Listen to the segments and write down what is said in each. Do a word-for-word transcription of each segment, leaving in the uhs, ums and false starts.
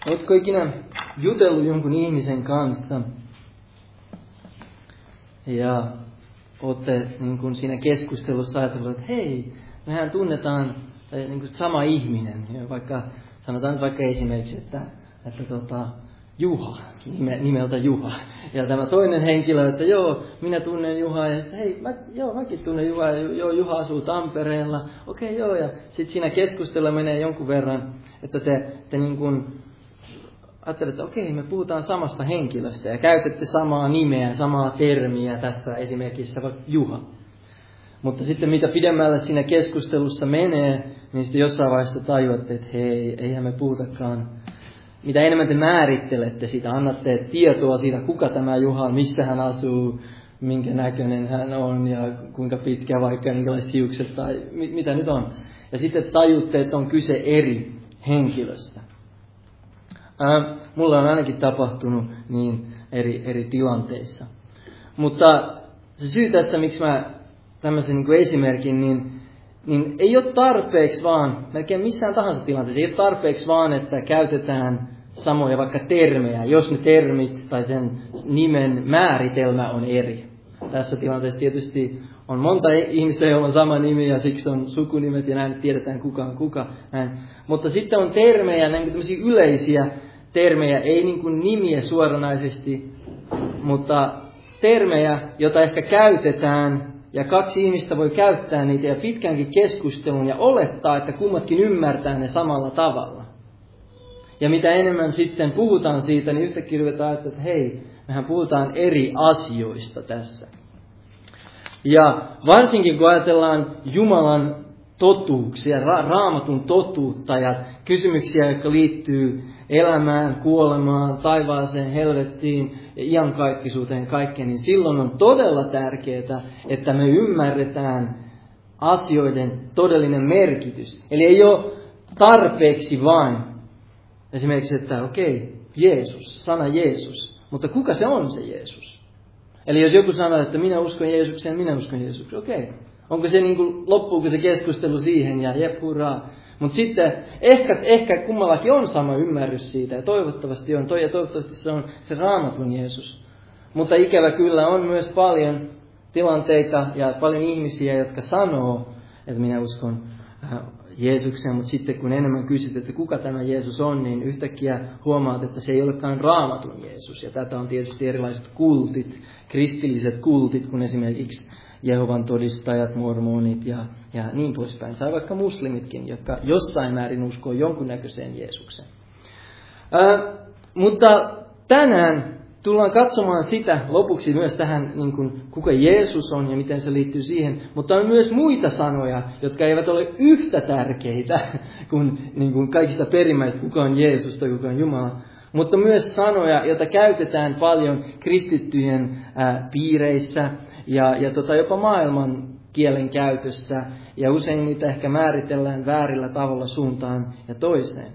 Oletko ikinä jutellut jonkun ihmisen kanssa ja olette niin kuin siinä keskustelussa ajatellut, että hei, mehän tunnetaan niin kuin sama ihminen. Ja vaikka, sanotaan nyt vaikka esimerkiksi, että, että tota, Juha, nimeltä Juha. Ja tämä toinen henkilö, että joo, minä tunnen Juhaa. Ja sitten hei, mä, joo, mäkin tunnen Juhaa. Ja joo, Juha asuu Tampereella. Okei, okay, joo. Ja sitten siinä keskustella menee jonkun verran, että te, te niin kuin ajattelette, että okei, me puhutaan samasta henkilöstä. Ja käytätte samaa nimeä, samaa termiä tässä esimerkiksi vaikka Juha. Mutta sitten mitä pidemmälle siinä keskustelussa menee, niin sitten jossain vaiheessa tajuatte, että hei, eihän me puhutakaan. Mitä enemmän te määrittelette sitä, annatte tietoa siitä, kuka tämä Juha on, missä hän asuu, minkä näköinen hän on ja kuinka pitkä vaikka, minkälaiset hiukset tai mit, mitä nyt on. Ja sitten tajutte, että on kyse eri henkilöstä. Ää, mulla on ainakin tapahtunut niin eri, eri tilanteissa. Mutta se syy tässä, miksi mä tämmöisen niin kuin esimerkin, niin, niin ei ole tarpeeksi vaan, melkein missään tahansa tilanteessa, ei ole tarpeeksi vaan, että käytetään samoja vaikka termejä, jos ne termit tai sen nimen määritelmä on eri. Tässä tilanteessa tietysti on monta ihmistä, joilla on sama nimi ja siksi on sukunimet ja näin tiedetään kuka on kuka. Näin. Mutta sitten on termejä, näin tämmöisiä yleisiä termejä, ei niin kuin nimiä suoranaisesti, mutta termejä, joita ehkä käytetään ja kaksi ihmistä voi käyttää niitä ja pitkänkin keskustelun ja olettaa, että kummatkin ymmärtää ne samalla tavalla. Ja mitä enemmän sitten puhutaan siitä, niin yhtäkkiä ruvetaan ajatella, että hei, mehän puhutaan eri asioista tässä. Ja varsinkin kun ajatellaan Jumalan totuuksia, ra- raamatun totuutta ja kysymyksiä, jotka liittyy elämään, kuolemaan, taivaaseen, helvettiin ja iankaikkisuuteen kaikkeen, niin silloin on todella tärkeää, että me ymmärretään asioiden todellinen merkitys. Eli ei ole tarpeeksi vain esimerkiksi, että okei, Jeesus, sana Jeesus, mutta kuka se on se Jeesus? Eli jos joku sanoo, että minä uskon Jeesukseen, minä uskon Jeesukseen, okei. Onko se niin kuin, loppuuko se keskustelu siihen ja jep, hurraa. Mutta sitten ehkä, ehkä kummallakin on sama ymmärrys siitä ja toivottavasti on, toi, ja toivottavasti se on se raamatun Jeesus. Mutta ikävä kyllä on myös paljon tilanteita ja paljon ihmisiä, jotka sanoo, että minä uskon Jeesukseen, mutta sitten kun enemmän kysyt, että kuka tämä Jeesus on, niin yhtäkkiä huomaat, että se ei olekaan raamatun Jeesus. Ja tätä on tietysti erilaiset kultit, kristilliset kultit, kun esimerkiksi Jehovan todistajat, mormonit ja, ja niin poispäin. Tai vaikka muslimitkin, jotka jossain määrin uskoo jonkunnäköiseen Jeesukseen. Ää, mutta tänään tullaan katsomaan sitä lopuksi myös tähän, niin kuin, kuka Jeesus on ja miten se liittyy siihen. Mutta on myös muita sanoja, jotka eivät ole yhtä tärkeitä kuin, niin kuin kaikista perimmäistä, kuka on Jeesus tai kuka on Jumala. Mutta myös sanoja, joita käytetään paljon kristittyjen ää, piireissä ja, ja tota, jopa maailman kielen käytössä. Ja usein niitä ehkä määritellään väärillä tavalla suuntaan ja toiseen.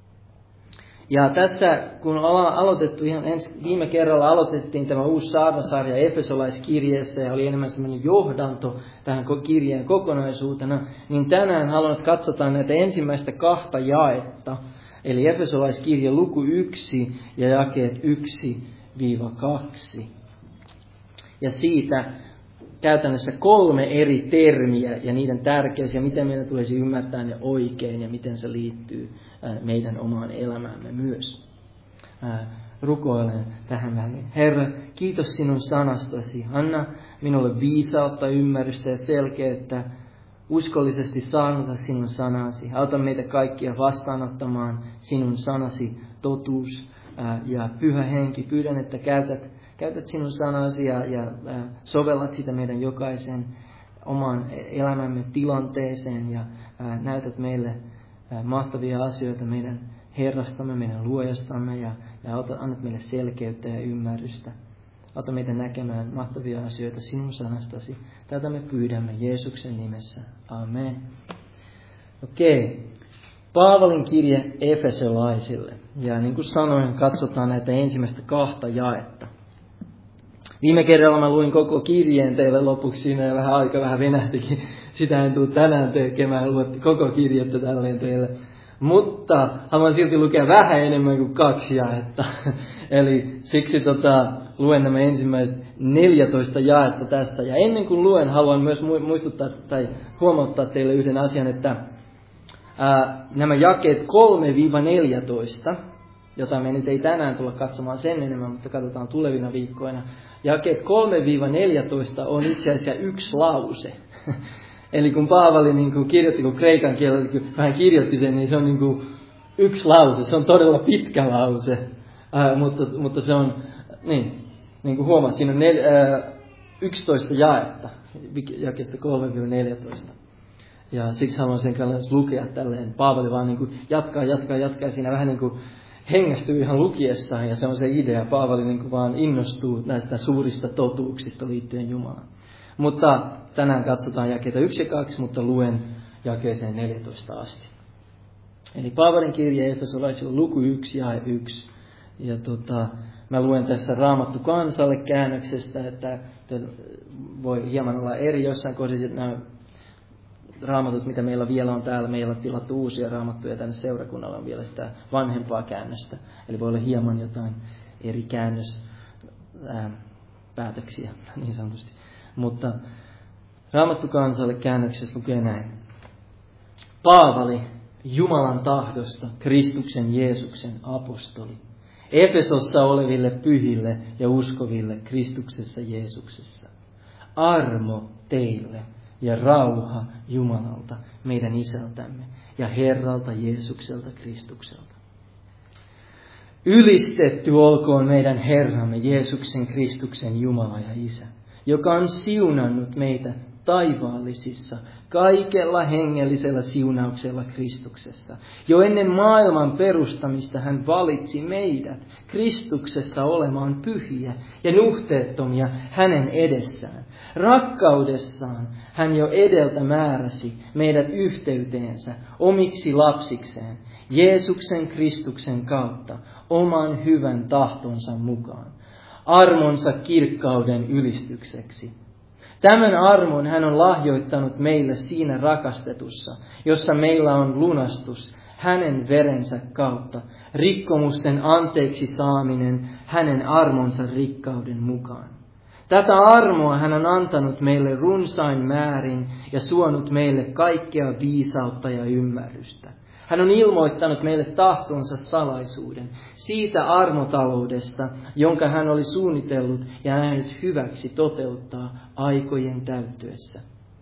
Ja tässä, kun ollaan aloitettu, ihan ensi, viime kerralla aloitettiin tämä uusi saarnasarja Efesolaiskirjeessä ja oli enemmän semmoinen johdanto tähän kirjeen kokonaisuutena, niin tänään haluan, että katsotaan näitä ensimmäistä kahta jaetta. Eli Efesolaiskirje luku yksi ja jakeet yksi kaksi. Ja siitä käytännössä kolme eri termiä ja niiden tärkeys ja miten meidän tulisi ymmärtää ne oikein ja miten se liittyy meidän omaan elämäämme myös. Rukoilen tähän väliin. Herra, kiitos sinun sanastasi. Anna minulle viisautta, ymmärrystä ja selkeyttä uskollisesti saarnata sinun sanasi. Auta meitä kaikkia vastaanottamaan sinun sanasi totuus ja pyhä henki. Pyydän, että käytät, käytät sinun sanasi ja, ja sovellat sitä meidän jokaisen oman elämämme tilanteeseen ja näytät meille mahtavia asioita meidän Herrastamme, meidän luojastamme ja, ja auta, annat meille selkeyttä ja ymmärrystä. Auta meitä näkemään mahtavia asioita sinun sanastasi. Tätä me pyydämme Jeesuksen nimessä. Amen. Okei. Paavalin kirje Efesolaisille. Ja niin kuin sanoin, katsotaan näitä ensimmäistä kahta jaetta. Viime kerralla mä luin koko kirjeen teille lopuksi siinä ja vähän aika vähän venähtikin. Sitä en tule tänään tekemään, luotti koko kirjettä tälleen teille. Mutta haluan silti lukea vähän enemmän kuin kaksi jaetta. Eli siksi tota, luen nämä ensimmäiset neljätoista jaetta tässä. Ja ennen kuin luen, haluan myös muistuttaa tai huomauttaa teille yhden asian, että ää, nämä jakeet kolme neljätoista, jota me nyt ei tänään tulla katsomaan sen enemmän, mutta katsotaan tulevina viikkoina. Jakeet kolme neljätoista on itse asiassa yksi lause. Eli kun Paavali niin kuin kirjoitti, kun kreikan kielellä kun hän kirjoitti sen, niin se on niin kuin yksi lause. Se on todella pitkä lause, ää, mutta, mutta se on, niin, niin kuin huomaat, siinä on nel, ää, yksitoista jaetta, jakeesta kolme neljätoista. Ja siksi haluan sen kanssa lukea tälleen. Paavali vaan niin kuin jatkaa, jatkaa, jatkaa. Siinä vähän niin kuin hengästyy ihan lukiessaan, ja se on se idea. Paavali niin kuin vaan innostuu näistä suurista totuuksista liittyen Jumalaan. Mutta tänään katsotaan jakeita yksi ja kaksi, mutta luen jakeeseen neljätoista asti. Eli Paavalin kirje Efesolaisille luku yksi ja yksi. Ja tota, mä luen tässä Raamattu kansalle käännöksestä, että voi hieman olla eri jossain kohdassa nämä raamatut, mitä meillä vielä on täällä. Meillä on tilattu uusia raamattuja tänne seurakunnalle, on vielä sitä vanhempaa käännöstä. Eli voi olla hieman jotain eri käännöspäätöksiä niin sanotusti. Mutta Raamattu kansalle käännöksessä lukee näin. Paavali, Jumalan tahdosta, Kristuksen Jeesuksen apostoli, Efesossa oleville pyhille ja uskoville Kristuksessa Jeesuksessa. Armo teille ja rauha Jumalalta, meidän Isältämme, ja Herralta Jeesukselta Kristukselta. Ylistetty olkoon meidän Herramme Jeesuksen Kristuksen Jumala ja Isä, joka on siunannut meitä taivaallisissa, kaikella hengellisellä siunauksella Kristuksessa. Jo ennen maailman perustamista hän valitsi meidät Kristuksessa olemaan pyhiä ja nuhteettomia hänen edessään. Rakkaudessaan hän jo edeltä määräsi meidät yhteyteensä omiksi lapsikseen Jeesuksen Kristuksen kautta oman hyvän tahtonsa mukaan, armonsa kirkkauden ylistykseksi. Tämän armon hän on lahjoittanut meille siinä rakastetussa, jossa meillä on lunastus hänen verensä kautta, rikkomusten anteeksi saaminen hänen armonsa rikkauden mukaan. Tätä armoa hän on antanut meille runsain määrin ja suonut meille kaikkea viisautta ja ymmärrystä. Hän on ilmoittanut meille tahtonsa salaisuuden siitä armotaloudesta, jonka hän oli suunnitellut ja nähnyt hyväksi toteuttaa aikojen täyttyessä.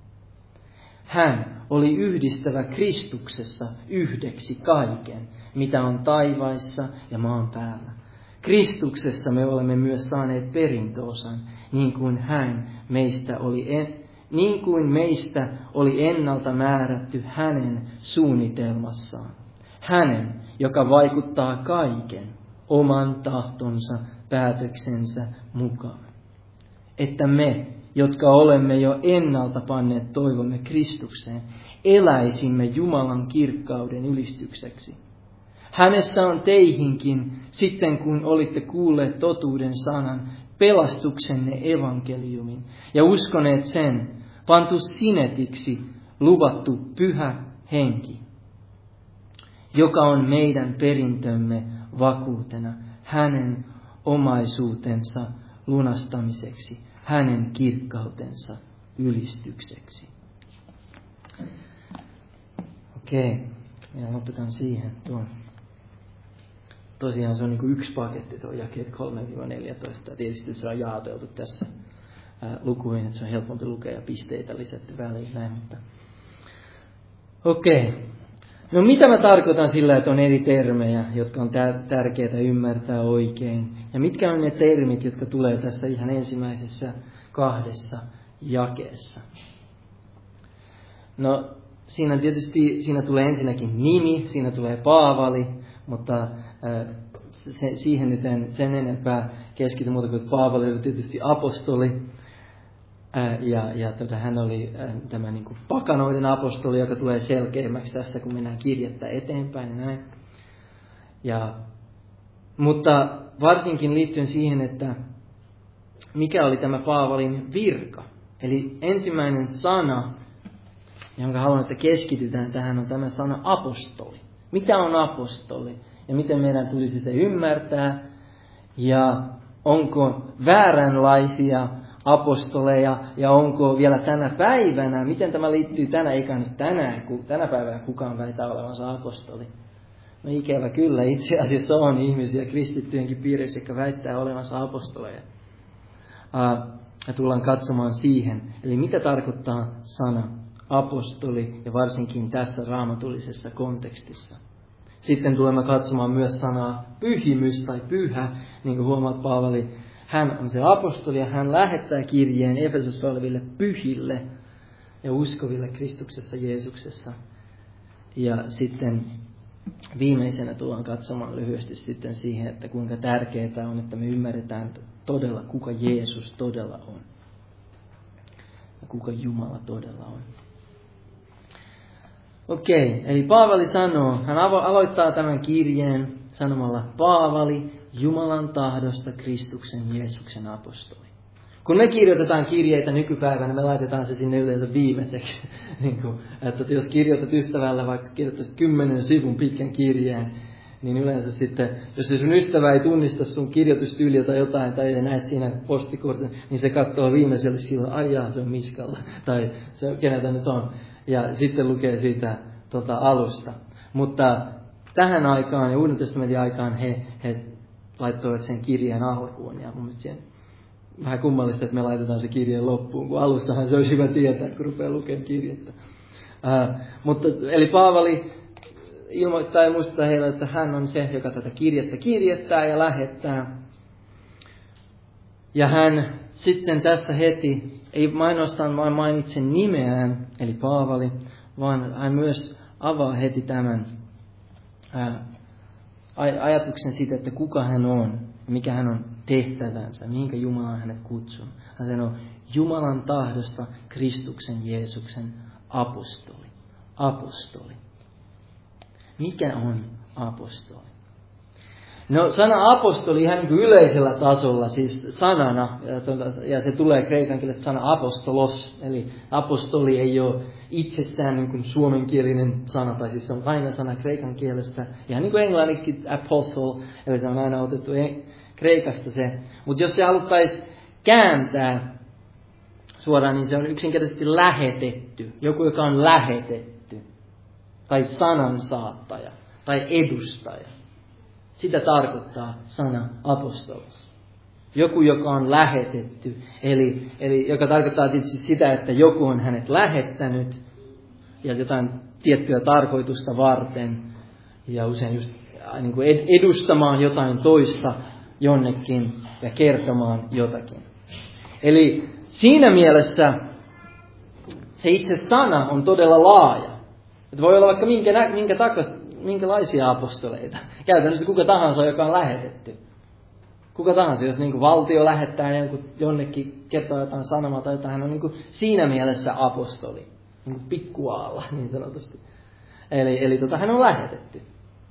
Hän oli yhdistävä Kristuksessa yhdeksi kaiken, mitä on taivaissa ja maan päällä. Kristuksessa me olemme myös saaneet perintöosan, niin kuin hän meistä oli en, niin kuin meistä oli ennalta määrätty hänen suunnitelmassaan. Hänen, joka vaikuttaa kaiken oman tahtonsa päätöksensä mukaan. Että me, jotka olemme jo ennalta panneet toivomme Kristukseen, eläisimme Jumalan kirkkauden ylistykseksi. Hänessä on teihinkin, sitten kun olitte kuulleet totuuden sanan, pelastuksenne evankeliumin ja uskoneet sen, pantu sinetiksi luvattu pyhä henki, joka on meidän perintömme vakuutena hänen omaisuutensa lunastamiseksi, hänen kirkkautensa ylistykseksi. Okei, minä lopetan siihen tuon. Tosiaan se on niin kuin yksi paketti tuo jakeet kolme neljätoista. Tietysti se on jaoteltu tässä ää, lukuihin, että se on helpompi lukea ja pisteitä lisätty väliin näin. Mutta... Okei. No mitä mä tarkoitan sillä, että on eri termejä, jotka on tärkeää ymmärtää oikein? Ja mitkä on ne termit, jotka tulee tässä ihan ensimmäisessä kahdessa jakeessa? No siinä tietysti siinä tulee ensinnäkin nimi, siinä tulee Paavali, mutta se, siihen nyt en sen enempää keskity muuta kuin Paavali oli tietysti apostoli. Ää, ja ja tota, hän oli ää, tämä niin kuin pakanoiden apostoli, joka tulee selkeämmäksi tässä, kun mennään kirjettä eteenpäin. Ja näin. Ja, mutta varsinkin liittyen siihen, että mikä oli tämä Paavalin virka. Eli ensimmäinen sana, jonka haluan, että keskitytään tähän, on tämä sana apostoli. Mikä on apostoli ja miten meidän tulisi se ymmärtää ja onko vääränlaisia apostoleja ja onko vielä tänä päivänä, miten tämä liittyy tänä, eikä nyt tänään, kun tänä päivänä kukaan väitä olevansa apostoli. No ikävä kyllä, itse asiassa on ihmisiä kristittyjenkin piirissä, jotka väittää olevansa apostoleja. Ja tullaan katsomaan siihen, eli mitä tarkoittaa sana apostoli ja varsinkin tässä raamatullisessa kontekstissa. Sitten tulemme katsomaan myös sanaa pyhimys tai pyhä, niin kuin huomaat Paavali. Hän on se apostoli ja hän lähettää kirjeen Efesossa oleville pyhille ja uskoville Kristuksessa Jeesuksessa. Ja sitten viimeisenä tullaan katsomaan lyhyesti sitten siihen, että kuinka tärkeää on, että me ymmärretään todella, kuka Jeesus todella on. Ja kuka Jumala todella on. Okei, eli Paavali sanoo, hän aloittaa tämän kirjeen sanomalla Paavali, Jumalan tahdosta Kristuksen Jeesuksen apostoli. Kun me kirjoitetaan kirjeitä nykypäivänä, me laitetaan se sinne yleensä viimeiseksi. niin kuin, että jos kirjoitat ystävälle, vaikka kirjoittaisit kymmenen sivun pitkän kirjeen, niin yleensä sitten, jos sun ystävä ei tunnista sun kirjoitustyyliä tai jotain, tai ei näe siinä postikortin, niin se katsoo viimeiselle sillä, ai jaa, se on Miskalla, tai se keneltä nyt on. Ja sitten lukee siitä tota, alusta. Mutta tähän aikaan ja Uuden testamentin aikaan he, he laittoivat sen kirjeen alkuun. Ja mun mielestä sen vähän kummallista, että me laitetaan se kirjeen loppuun, kun alussahan se olisi hyvä tietää, kun rupeaa lukemaan kirjettä. Ää, mutta, eli Paavali ilmoittaa ja muistuttaa heille, että hän on se, joka tätä kirjettä kirjettää ja lähettää. Ja hän sitten tässä heti ei ainoastaan vain mainitse nimeään, eli Paavali, vaan hän myös avaa heti tämän ää, ajatuksen siitä, että kuka hän on, mikä hän on tehtävänsä, mihinkä Jumala on hänet kutsunut. Hän sanoo Jumalan tahdosta Kristuksen Jeesuksen apostoli. Apostoli. Mikä on apostoli? No sana apostoli ihan niin kuin yleisellä tasolla, siis sanana, ja se tulee kreikan kielestä sana apostolos, eli apostoli ei ole itsessään niin kuin suomenkielinen sana, tai siis se on aina sana kreikan kielestä, ihan niin kuin englanniksi apostle, eli se on aina otettu kreikasta se. Mutta jos se haluttaisiin kääntää suoraan, niin se on yksinkertaisesti lähetetty, joku joka on lähetetty, tai sanansaattaja, tai edustaja. Sitä tarkoittaa sana apostolos. Joku, joka on lähetetty, eli, eli joka tarkoittaa tietysti sitä, että joku on hänet lähettänyt ja jotain tiettyä tarkoitusta varten ja usein just niin kuin edustamaan jotain toista jonnekin ja kertomaan jotakin. Eli siinä mielessä se itse sana on todella laaja. Että voi olla vaikka minkä, minkä takas, minkälaisia apostoleita. Käytännössä kuka tahansa, joka on lähetetty. Kuka tahansa, jos niin kuin valtio lähettää jonkun, jonnekin kertoo jotain sanomaa tai jotain, hän on niin kuin siinä mielessä apostoli. Niin kuin pikkuaalla, niin sanotusti. Eli, eli tota, hän on lähetetty.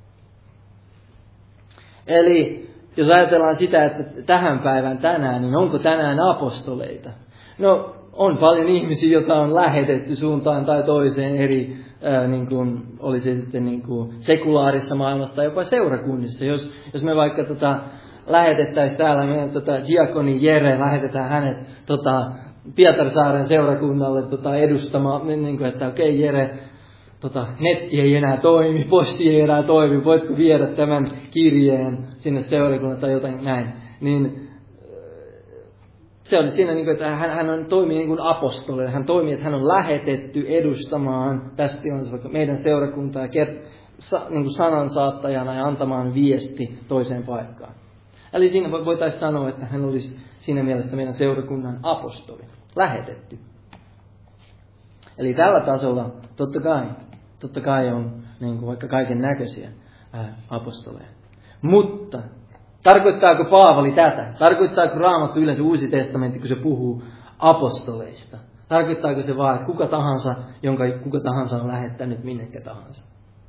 Eli jos ajatellaan sitä, että tähän päivään tänään, niin onko tänään apostoleita? No, on paljon ihmisiä, joita on lähetetty suuntaan tai toiseen eri, ää, niin kuin, oli se sitten niin kuin sekulaarissa maailmassa tai jopa seurakunnissa. Jos, jos me vaikka tota, lähetettäisiin täällä, meidän tota, diakoni Jere, lähetetään hänet tota, Pietarsaaren seurakunnalle tota, edustamaan, niin kuin, että okei okay, Jere, tota, netti ei enää toimi, posti ei enää toimi, voitko viedä tämän kirjeen sinne seurakunnalle tai jotain näin, niin se oli siinä, että hän, hän on, toimii niin kuin apostoli. Hän toimii, että hän on lähetetty edustamaan tästä tilanteessa vaikka meidän seurakuntaa kert, sa, niin kuin sanansaattajana ja antamaan viesti toiseen paikkaan. Eli siinä voitaisiin sanoa, että hän olisi siinä mielessä meidän seurakunnan apostoli, lähetetty. Eli tällä tasolla totta kai, totta kai on niin kuin vaikka kaiken näköisiä ää, apostoleja. Mutta tarkoittaako Paavali tätä? Tarkoittaako Raamattu yleensä Uusi testamentti, kun se puhuu apostoleista? Tarkoittaako se vaan, että kuka tahansa, jonka kuka tahansa on lähettänyt minnekä tahansa?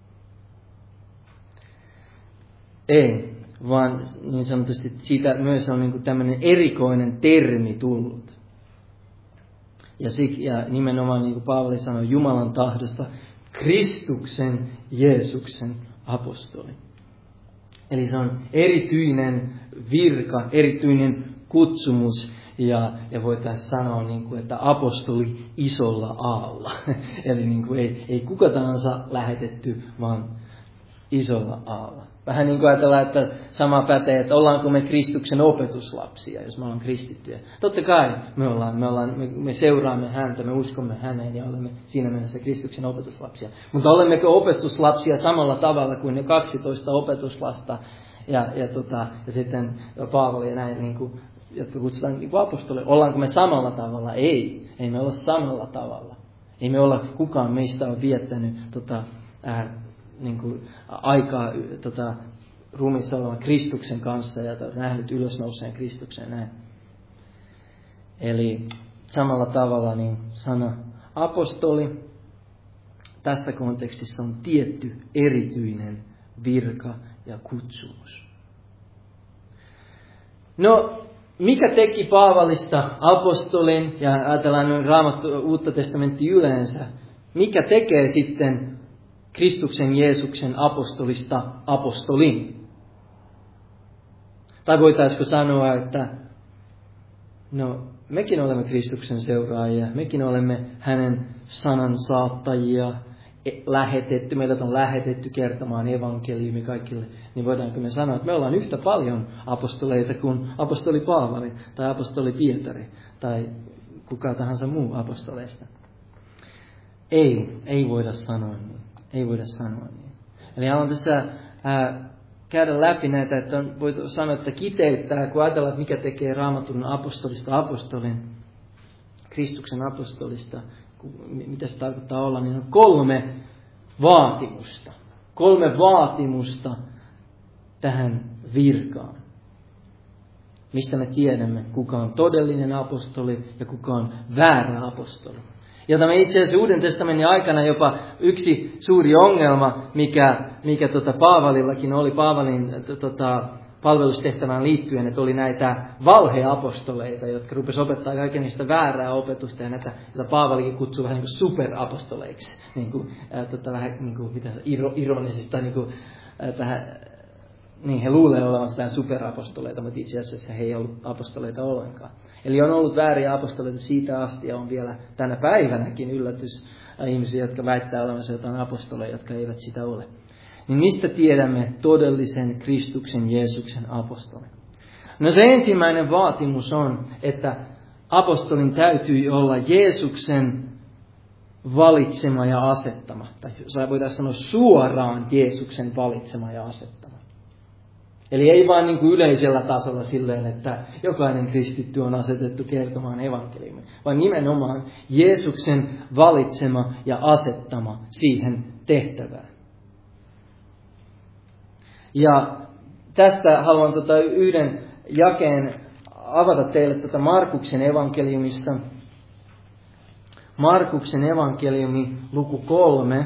Ei, vaan niin sanotusti siitä myös on niin kuin tämmöinen erikoinen termi tullut. Ja, sik, ja nimenomaan niin kuin Paavali sanoi, Jumalan tahdosta Kristuksen Jeesuksen apostoli. Eli se on erityinen virka, erityinen kutsumus. Ja, ja voitaisiin sanoa, niin kuin, että apostoli isolla aalla. Eli niin kuin ei, ei kuka tahansa lähetetty, vaan isolla aalla. Vähän niin kuin ajatellaan, että sama pätee, että ollaanko me Kristuksen opetuslapsia, jos me ollaan kristittyjä. Totta kai me, ollaan, me, ollaan, me, me seuraamme häntä, me uskomme häneen ja olemme siinä mielessä Kristuksen opetuslapsia. Mutta olemmeko opetuslapsia samalla tavalla kuin ne kaksitoista opetuslasta ja, ja, tota, ja sitten Paavali ja näin, niin kuin, jotka kutsutaan niin kuin apostoli. Ollaanko me samalla tavalla? Ei. Ei me olla samalla tavalla. Ei me olla, kukaan meistä on viettänyt tota, ää, niin kuin aikaa tota, ruumiissa olevan Kristuksen kanssa ja nähnyt ylösnouseen Kristuksen näin. Eli samalla tavalla niin sana apostoli tässä kontekstissa on tietty erityinen virka ja kutsumus. No, mikä teki Paavalista apostolin, ja ajatellaan Raamattu Uutta testamenttia yleensä, mikä tekee sitten Kristuksen Jeesuksen apostolista apostolin? Tai voitaisiinko sanoa, että no, mekin olemme Kristuksen seuraajia, mekin olemme hänen sanan saattajia, lähetetty, meidät on lähetetty kertomaan evankeliumi kaikille, niin voidaanko me sanoa, että me ollaan yhtä paljon apostoleita kuin apostoli Paavali tai apostoli Pietari tai kuka tahansa muu apostoleista. Ei, ei voida sanoa niin. Ei voida sanoa niin. Eli haluan tässä ää, käydä läpi näitä, että on voitu sanoa, että kiteyttää, kun ajatellaan, että mikä tekee Raamatun apostolista apostolin, Kristuksen apostolista, mitä se tarkoittaa olla, niin on kolme vaatimusta. Kolme vaatimusta tähän virkaan. Mistä me tiedämme, kuka on todellinen apostoli ja kuka on väärä apostoli. Jota me itse asiassa Uuden testamentin aikana jopa yksi suuri ongelma, mikä, mikä tota Paavalillakin oli Paavalin tota, palvelustehtävään liittyen, että oli näitä valheapostoleita, jotka rupesivat opettaa kaiken niistä väärää opetusta, ja näitä, joita Paavalikin kutsui vähän niin kuin superapostoleiksi. Niin kuin, ää, tota, vähän niin kuin, mitä se, iro, ironisista, niin kuin, ää, tähän, niin he luulee olevansa tähän superapostoleita, mutta itse asiassa he ei ollut apostoleita ollenkaan. Eli on ollut vääriä apostoleita siitä asti, ja on vielä tänä päivänäkin yllätys ihmisiä, jotka väittää olevansa jotain apostoleja, jotka eivät sitä ole. Niin mistä tiedämme todellisen Kristuksen Jeesuksen apostolin? No se ensimmäinen vaatimus on, että apostolin täytyy olla Jeesuksen valitsema ja asettama. Tai voitaisiin sanoa suoraan Jeesuksen valitsema ja asettama. Eli ei vain niin kuin yleisellä tasolla silleen, että jokainen kristitty on asetettu kertomaan evankeliumia, vaan nimenomaan Jeesuksen valitsema ja asettama siihen tehtävään. Ja tästä haluan tota yhden jakeen avata teille tätä Markuksen evankeliumista. Markuksen evankeliumi, luku kolme.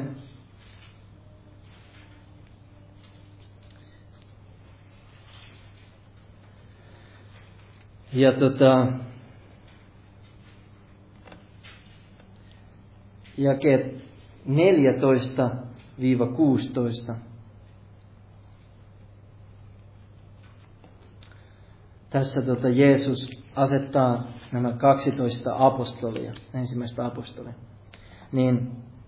Ja tota, jakeet neljätoista kuusitoista. Tässä tota Jeesus asettaa nämä kaksitoista apostolia, ensimmäistä apostolia. Niin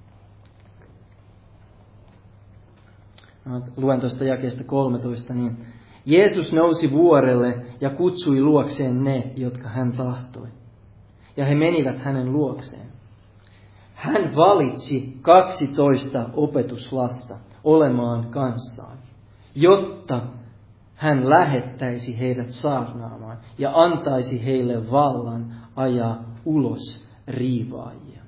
luen tuosta jakeesta kolmetoista, niin Jeesus nousi vuorelle ja kutsui luokseen ne, jotka hän tahtoi. Ja he menivät hänen luokseen. Hän valitsi kaksitoista opetuslasta olemaan kanssaan, jotta hän lähettäisi heidät saarnaamaan ja antaisi heille vallan ajaa ulos riivaajia.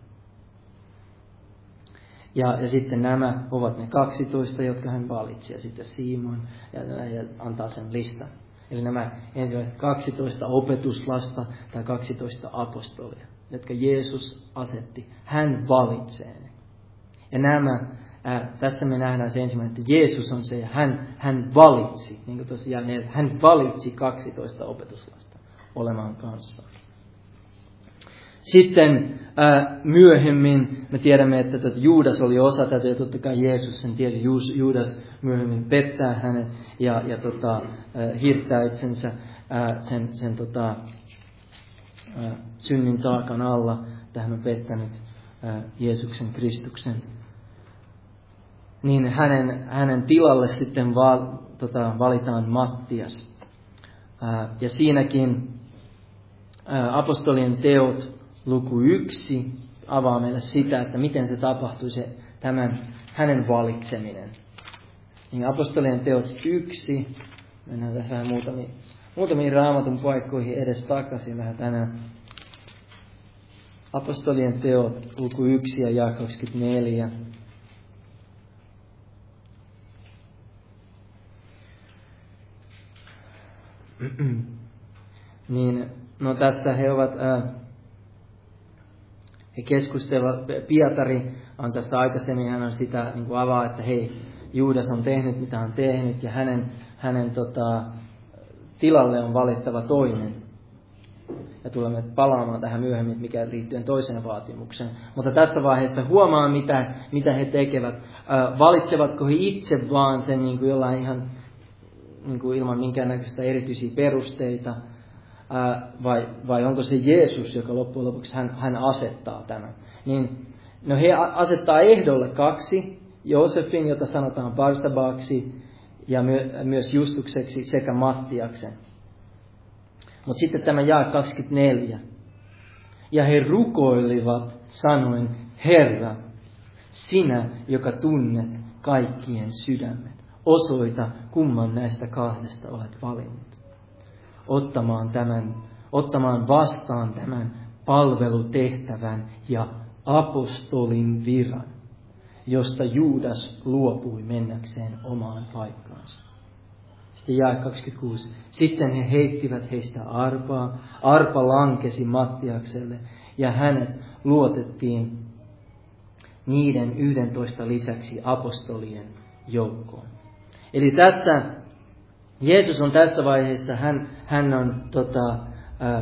Ja, ja sitten nämä ovat ne kaksitoista, jotka hän valitsi. Ja sitten Simon ja, ja antaa sen listan. Eli nämä ensimmäiset kaksitoista opetuslasta tai kaksitoista apostolia, jotka Jeesus asetti. Hän valitsee ne. Ja nämä, ää, tässä me nähdään se ensimmäinen, että Jeesus on se ja hän, hän valitsi. Niin kuin tosiaan, hän valitsi kaksitoista opetuslasta olemaan kanssa. Sitten ää, myöhemmin me tiedämme, että tätä Juudas oli osa tätä, ja totta kai Jeesus sen tiesi. Juudas myöhemmin pettää hänen ja, ja tota, ää, hirttää itsensä ää, sen, sen tota, ää, synnin taakan alla, että hän on pettänyt ää, Jeesuksen Kristuksen. Niin hänen, hänen tilalle sitten val, tota, valitaan Mattias. Ää, ja siinäkin ää, apostolien teot luku yksi avaa meille sitä, että miten se tapahtui se tämän hänen valitseminen. Niin apostolien teot yksi, mennään tässä vähän muutamiin, muutamiin raamatun paikkoihin edes takaisin vähän tänään. Apostolien teot luku yksi ja jae kaksikymmentäneljä. Niin, no tässä he ovat, ää, he keskustelevat, Pietari on tässä aikaisemmin, hän on sitä niin kuin avaa, että hei, Juudas on tehnyt mitä on tehnyt ja hänen, hänen tota, tilalle on valittava toinen. Ja tulemme palaamaan tähän myöhemmin, mikä liittyen toiseen vaatimukseen. Mutta tässä vaiheessa huomaa, mitä, mitä he tekevät. Ää, valitsevatko he itse vaan sen niin kuin jollain ihan niin kuin ilman minkäännäköistä erityisiä perusteita, ää, vai, vai onko se Jeesus, joka loppujen lopuksi hän, hän asettaa tämän. Niin, no he asettaa ehdolle kaksi, Joosefin, jota sanotaan Barsabaksi, ja my, myös Justukseksi sekä Mattiaksen. Mutta sitten tämä jae kaksikymmentäneljä. Ja he rukoilivat sanoen, Herra, sinä, joka tunnet kaikkien sydämet, osoita, kumman näistä kahdesta olet valinnut. Ottamaan, tämän, ottamaan vastaan tämän palvelutehtävän ja apostolin viran, josta Juudas luopui mennäkseen omaan paikkaansa. Sitten jae kaksikymmentäkuusi. Sitten he heittivät heistä arpaa. Arpa lankesi Mattiakselle ja hänet luotettiin niiden yhdentoista lisäksi apostolien joukkoon. Eli tässä Jeesus on tässä vaiheessa, hän, hän, on, tota, äh,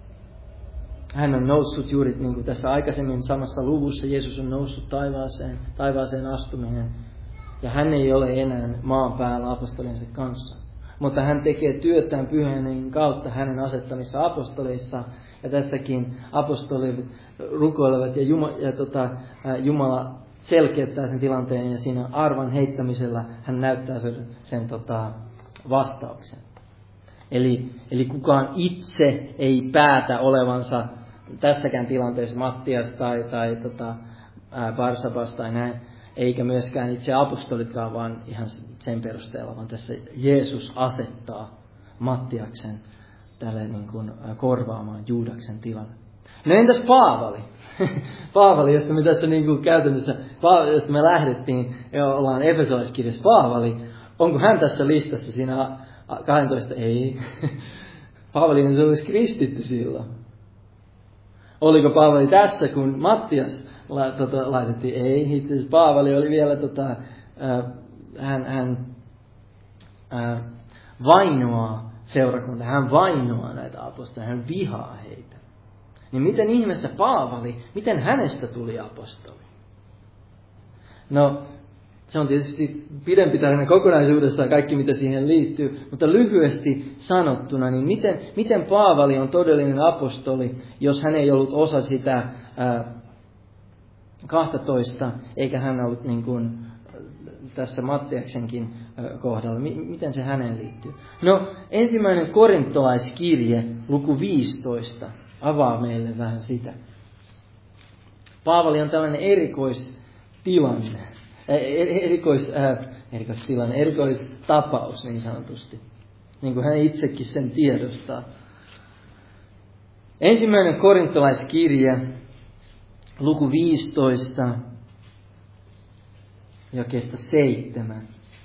hän on noussut juuri niin kuin tässä aikaisemmin samassa luvussa, Jeesus on noussut taivaaseen, taivaaseen astuminen. Ja hän ei ole enää maan päällä apostoliensa kanssa. Mutta hän tekee työtään pyhän kautta hänen asettamissa apostoleissa. Ja tässäkin apostolit rukoilevat ja, Jumala, ja tota, äh, Jumala selkeyttää sen tilanteen ja siinä arvan heittämisellä hän näyttää sen, sen tota, vastauksen. Eli, eli kukaan itse ei päätä olevansa tässäkään tilanteessa Mattias tai, tai tota, ää, Barsabas tai näin, eikä myöskään itse apostolitkaan, vaan ihan sen perusteella, vaan tässä Jeesus asettaa Mattiaksen tälle niin kuin korvaamaan Juudaksen tilan. No entäs Paavali? Paavali, josta me tässä niin kuin käytännössä, josta me lähdettiin ja ollaan Efesolaiskirjassa. Paavali, onko hän tässä listassa siinä kaksitoista? Ei. Paavali se olisi kristitty silloin. Oliko Paavali tässä, kun Mattias la, tota, laitettiin? Ei. Itse asiassa Paavali oli vielä, tota, äh, hän, hän äh, vainoaa seurakuntaa, hän vainoaa näitä apostoleja, hän vihaa heitä. Niin miten ihmeessä Paavali, miten hänestä tuli apostoli? No, se on tietysti pidempi tarina kokonaisuudessaan kaikki, mitä siihen liittyy. Mutta lyhyesti sanottuna, niin miten, miten Paavali on todellinen apostoli, jos hän ei ollut osa sitä ää, kahtatoista, eikä hän ollut niin kuin tässä Mattiaksenkin ää, kohdalla. M- miten se häneen liittyy? No, ensimmäinen korintolaiskirje, luku viisitoista, avaa meille vähän sitä. Paavali on tällainen erikoistilanne. Erikois, äh, erikoistilanne, erikoistapaus niin sanotusti. Niin kuin hän itsekin sen tiedostaa. Ensimmäinen korintolaiskirje, luku viisitoista, jakeesta seitsemän.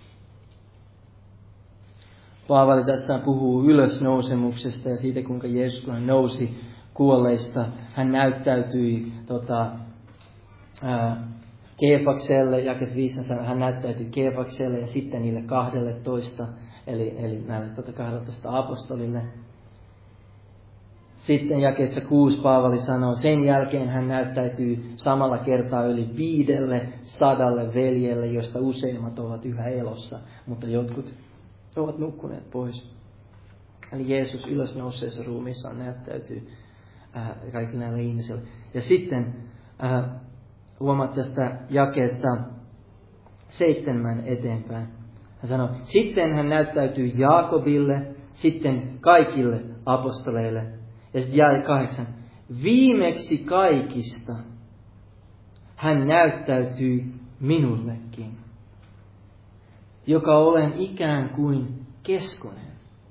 Paavali tässä puhuu ylösnousemuksesta ja siitä, kuinka Jeesus, kun hän nousi kuolleista, hän näyttäytyi tota, ää, Keefakselle, jakes viisi, hän näyttäytyi Keefakselle ja sitten niille kahdelletoista, eli, eli näille tota kahdelletoista apostolille. Sitten jakeessa kuusi Paavali sanoo, sen jälkeen hän näyttäytyy samalla kertaa yli viidelle sadalle veljelle, joista useimmat ovat yhä elossa, mutta jotkut ovat nukkuneet pois. Eli Jeesus ylösnouseessa ruumiissaan näyttäytyy äh, kaikille näille ihmisille. Ja sitten äh, huomaat tästä jakeesta seitsemän eteenpäin. Hän sanoo, sitten hän näyttäytyy Jaakobille, sitten kaikille apostoleille. Ja sitten jae kahdeksan. Viimeksi kaikista hän näyttäytyy minullekin, joka olen ikään kuin keskonen.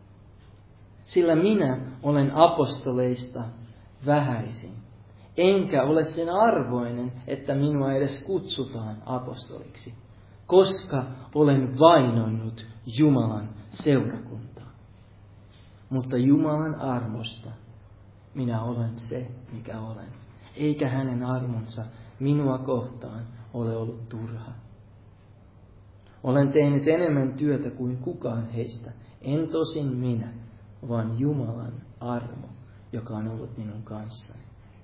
Sillä minä olen apostoleista vähäisin, enkä ole sen arvoinen, että minua edes kutsutaan apostoliksi, koska olen vainonnut Jumalan seurakuntaa. Mutta Jumalan armosta minä olen se, mikä olen, eikä hänen armonsa minua kohtaan ole ollut turha. Olen tehnyt enemmän työtä kuin kukaan heistä, en tosin minä, vaan Jumalan armo, joka on ollut minun kanssani.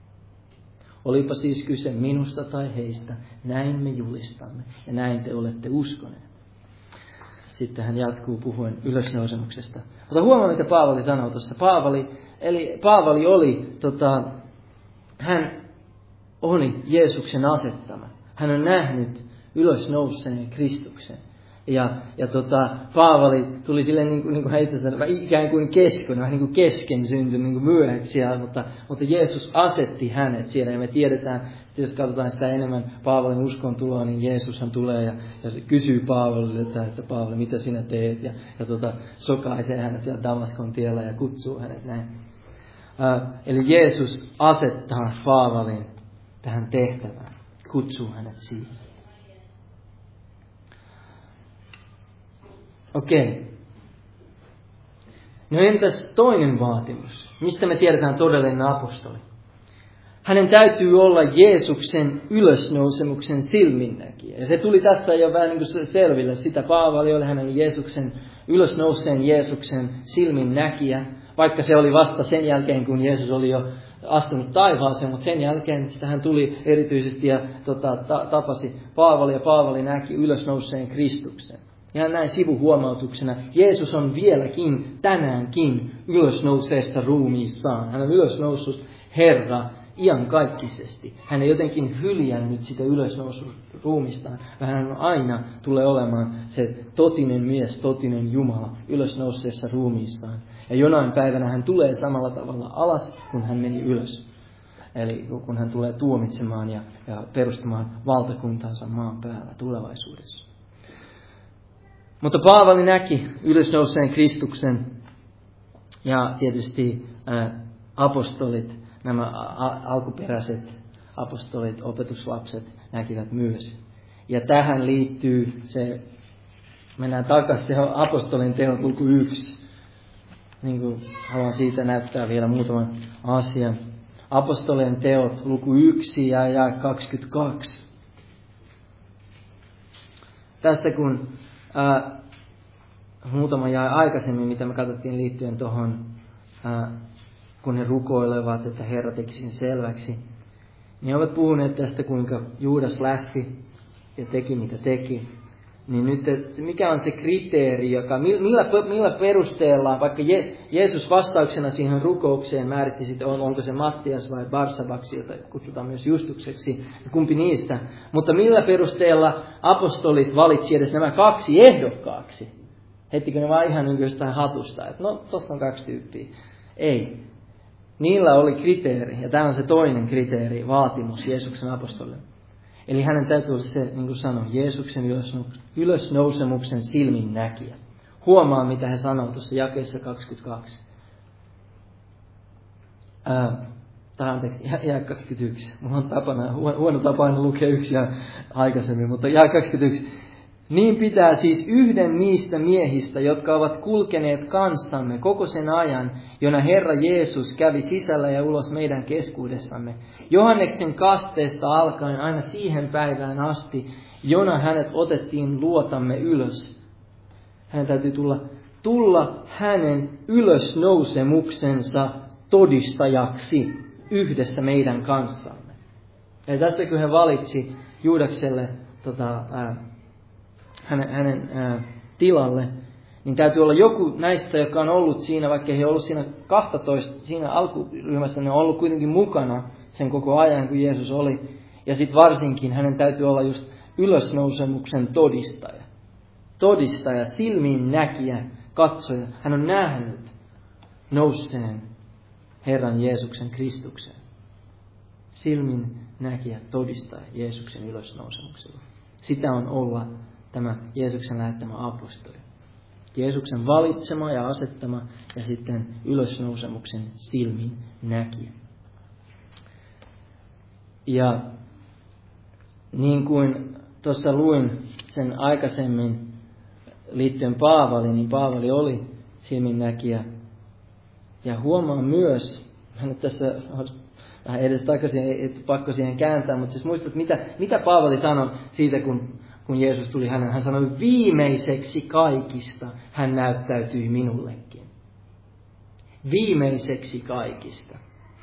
Olipa siis kyse minusta tai heistä, näin me julistamme ja näin te olette uskoneet. Sitten hän jatkuu puhuen ylösnousemuksesta. Mutta huomaa, mitä Paavali sanoo tuossa. Paavali, eli Paavali oli, tota, hän oli Jeesuksen asettama. Hän on nähnyt ylösnouseen Kristuksen. Ja, ja tota, Paavali tuli silleen niin kuin, niin kuin heittäisi, ikään kuin kesken, vähän niin kuin kesken syntynyt niin kuin myöhäksi siellä, mutta, mutta Jeesus asetti hänet siellä. Ja me tiedetään, että jos katsotaan sitä enemmän Paavalin uskon tuloa, niin Jeesushan tulee ja, ja se kysyy Paavalille, että, että Paavali, mitä sinä teet? Ja, ja tota, sokaisee hänet siellä Damaskon tiellä ja kutsuu hänet näin. Äh, eli Jeesus asettaa Paavalin tähän tehtävään, kutsuu hänet siihen. Okei. No entäs toinen vaatimus? Mistä me tiedetään todellinen apostoli? Hänen täytyy olla Jeesuksen ylösnousemuksen silminnäkijä. Ja se tuli tässä jo vähän niin kuin selville. Sitä Paavali oli hänen Jeesuksen ylösnouseen Jeesuksen silminnäkijä. Vaikka se oli vasta sen jälkeen, kun Jeesus oli jo astunut taivaaseen, mutta sen jälkeen sitä hän tuli erityisesti ja tota, ta- tapasi Paavali ja Paavali näki ylösnouseen Kristuksen. Ja näin sivuhuomautuksena, Jeesus on vieläkin tänäänkin ylösnouseessa ruumiissaan. Hän on ylösnoussut Herra iankaikkisesti. Hän ei jotenkin hyljännyt sitä ylösnoussut ruumistaan, vaan hän aina tulee olemaan se totinen mies, totinen Jumala ylösnouseessa ruumiissaan. Ja jonain päivänä hän tulee samalla tavalla alas, kun hän meni ylös. Eli kun hän tulee tuomitsemaan ja, ja perustamaan valtakuntansa maan päällä tulevaisuudessa. Mutta Paavali näki ylösnouseen Kristuksen ja tietysti ä, apostolit, nämä a- alkuperäiset apostolit, opetuslapset näkivät myös. Ja tähän liittyy se, mennään takaisin apostolin teot luku yksi. Niin kuin haluan siitä näyttää vielä muutaman asian. Apostolien teot luku yksi ja jae kaksikymmentäkaksi. Tässä kun Ää, muutama jäi aikaisemmin, mitä me katsottiin liittyen tuohon, kun he rukoilevat, että Herra teki sen selväksi, niin he ovat puhuneet tästä, kuinka Juudas lähti ja teki mitä teki. Niin nyt, mikä on se kriteeri, joka, millä, millä perusteella, vaikka Je, Jeesus vastauksena siihen rukoukseen määritti sitten, on, onko se Mattias vai Barsabaksi, jota kutsutaan myös Justukseksi, kumpi niistä. Mutta millä perusteella apostolit valitsi edes nämä kaksi ehdokkaaksi? Hettikö ne vaan ihan niin jostain hatusta, että no, tossa on kaksi tyyppiä. Ei. Niillä oli kriteeri, ja tämä on se toinen kriteeri, vaatimus Jeesuksen apostolille. Eli hänen täytyy olla se, niin kuin sanoin, Jeesuksen ylösnousemuksen silminnäkijä. Huomaa, mitä he sanoo tuossa jakeessa kaksikymmentäkaksi. Ää, tai anteeksi, jää kaksikymmentäyksi. Mulla on tapana, huono tapa aina lukea yksi ja aikaisemmin, mutta jää kaksikymmentäyksi. Niin pitää siis yhden niistä miehistä, jotka ovat kulkeneet kanssamme koko sen ajan, jona Herra Jeesus kävi sisällä ja ulos meidän keskuudessamme. Johanneksen kasteesta alkaen aina siihen päivään asti, jona hänet otettiin luotamme ylös. Hänen täytyy tulla, tulla hänen ylösnousemuksensa todistajaksi yhdessä meidän kanssamme. Ja tässä kun hän valitsi Juudakselle tota, ää, hänen, hänen ää, tilalle, niin täytyy olla joku näistä, joka on ollut siinä, vaikka he ollut siinä kaksitoista, siinä alkuryhmässä, ne on ollut kuitenkin mukana sen koko ajan, kun Jeesus oli. Ja sitten varsinkin hänen täytyy olla just ylösnousemuksen todistaja. Todistaja, silmiin näkijä, katsoja. Hän on nähnyt nousseen Herran Jeesuksen Kristuksen. Silmin näkijä, todistaja Jeesuksen ylösnousemuksella. Sitä on olla tämä Jeesuksen lähettämä apostoli. Jeesuksen valitsema ja asettama ja sitten ylösnousemuksen silmin näkijä. Ja niin kuin tuossa luin sen aikaisemmin liittyen Paavaliin, niin Paavali oli silminnäkijä. Ja huomaan myös, nyt tässä vähän edes takaisin, ei pakko siihen kääntää, mutta siis muistat, mitä, mitä Paavali sanoi siitä, kun, kun Jeesus tuli hänen. Hän sanoi, viimeiseksi kaikista hän näyttäytyi minullekin. Viimeiseksi kaikista.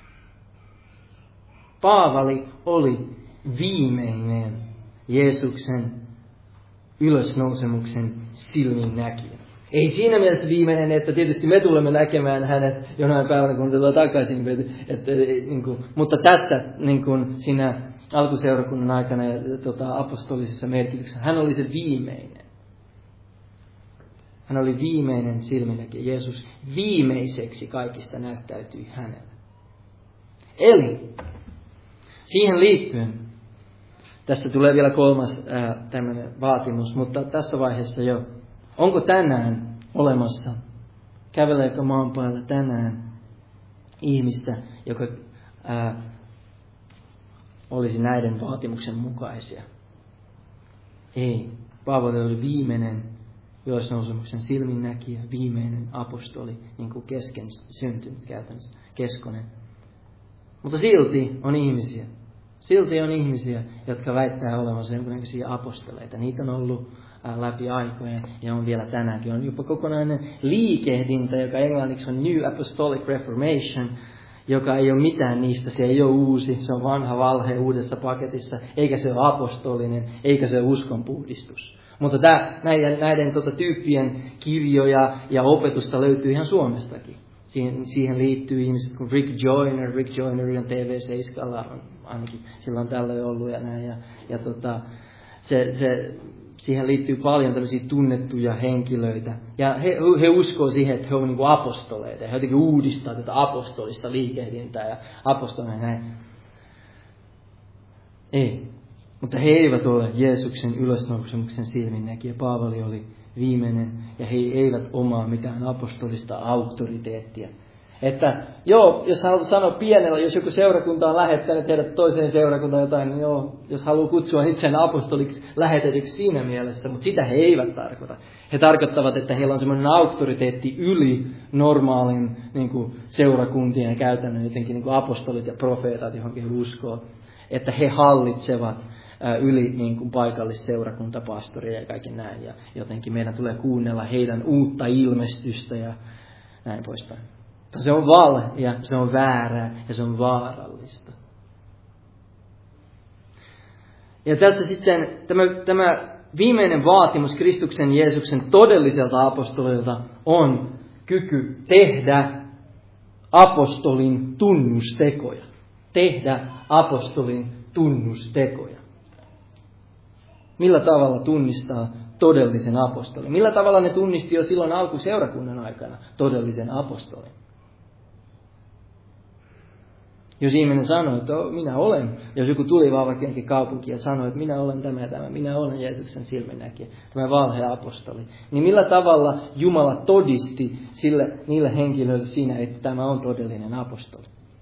Paavali oli viimeinen Jeesuksen ylösnousemuksen silminnäkijä. Ei siinä mielessä viimeinen, että tietysti me tulemme näkemään hänet jonain päivänä, kun tullaan takaisin. Että, että, niin kuin, mutta tässä niin kuin siinä alkuseurakunnan aikana ja tota, apostolisessa merkityksessä hän oli se viimeinen. Hän oli viimeinen silminnäkijä. Jeesus viimeiseksi kaikista näyttäytyi hänelle. Eli siihen liittyen, tässä tulee vielä kolmas ää, tämmöinen vaatimus, mutta tässä vaiheessa jo, onko tänään olemassa, käveleekö maan päällä tänään ihmistä, joka ää, olisi näiden vaatimuksen mukaisia? Ei. Paavali oli viimeinen ylösnousemuksen silminnäkijä, viimeinen apostoli, niin kuin kesken syntynyt käytännössä, keskonen. Mutta silti on ihmisiä. Silti on ihmisiä, jotka väittää olevansa jonkinlaisia apostoleita. Niitä on ollut ää, läpi aikojen ja on vielä tänäänkin. On jopa kokonainen liikehdintä, joka englanniksi on New Apostolic Reformation, joka ei ole mitään niistä. Se ei ole uusi, se on vanha valhe uudessa paketissa, eikä se ole apostolinen, eikä se ole uskonpuhdistus. Mutta tää, näiden, näiden tota, tyyppien kirjoja ja opetusta löytyy ihan Suomestakin. Siihen, siihen liittyy ihmiset kuin Rick Joyner. Rick Joyner on T V seitsemän, on ainakin silloin tällöin ollut ja näin. Ja, ja tota, se, se, siihen liittyy paljon tämmöisiä tunnettuja henkilöitä. Ja he, he uskoo siihen, että he ovat niin kuin apostoleita. He jotenkin uudistaa tätä apostolista liikehdintää ja apostolina näin. Ei. Mutta he eivät ole Jeesuksen ylösnousemuksen silminnäkijä. Paavali oli viimeinen ja he eivät omaa mitään apostolista auktoriteettia. Että joo, jos haluaa sanoa pienellä, jos joku seurakunta on lähettänyt heidät toiseen seurakuntaan jotain, niin joo, jos haluaa kutsua itseään apostoliksi lähetetyksi siinä mielessä, mutta sitä he eivät tarkoita. He tarkoittavat, että heillä on semmoinen auktoriteetti yli normaalin niin kuin seurakuntien käytännön, jotenkin niin kuin apostolit ja profeetat, johonkin he uskoo, että he hallitsevat yli niin kuin paikallisseurakuntapastoria ja kaiken näin. Ja jotenkin meidän tulee kuunnella heidän uutta ilmestystä ja näin poispäin. Se on valhe ja se on väärää ja se on vaarallista. Ja tässä sitten tämä, tämä viimeinen vaatimus Kristuksen Jeesuksen todelliselta apostolilta on kyky tehdä apostolin tunnustekoja. Tehdä apostolin tunnustekoja. Millä tavalla tunnistaa todellisen apostolin? Millä tavalla ne tunnisti jo silloin alkuseurakunnan aikana todellisen apostolin? Jos ihminen sanoi, että minä olen, jos joku tuli vaan vaikka jonkin kaupunkiin ja sanoi, että minä olen tämä ja tämä, minä olen Jeesuksen silminnäkijä, tämä valheapostoli, niin millä tavalla Jumala todisti sille, niille henkilöille siinä, että tämä on todellinen apostoli?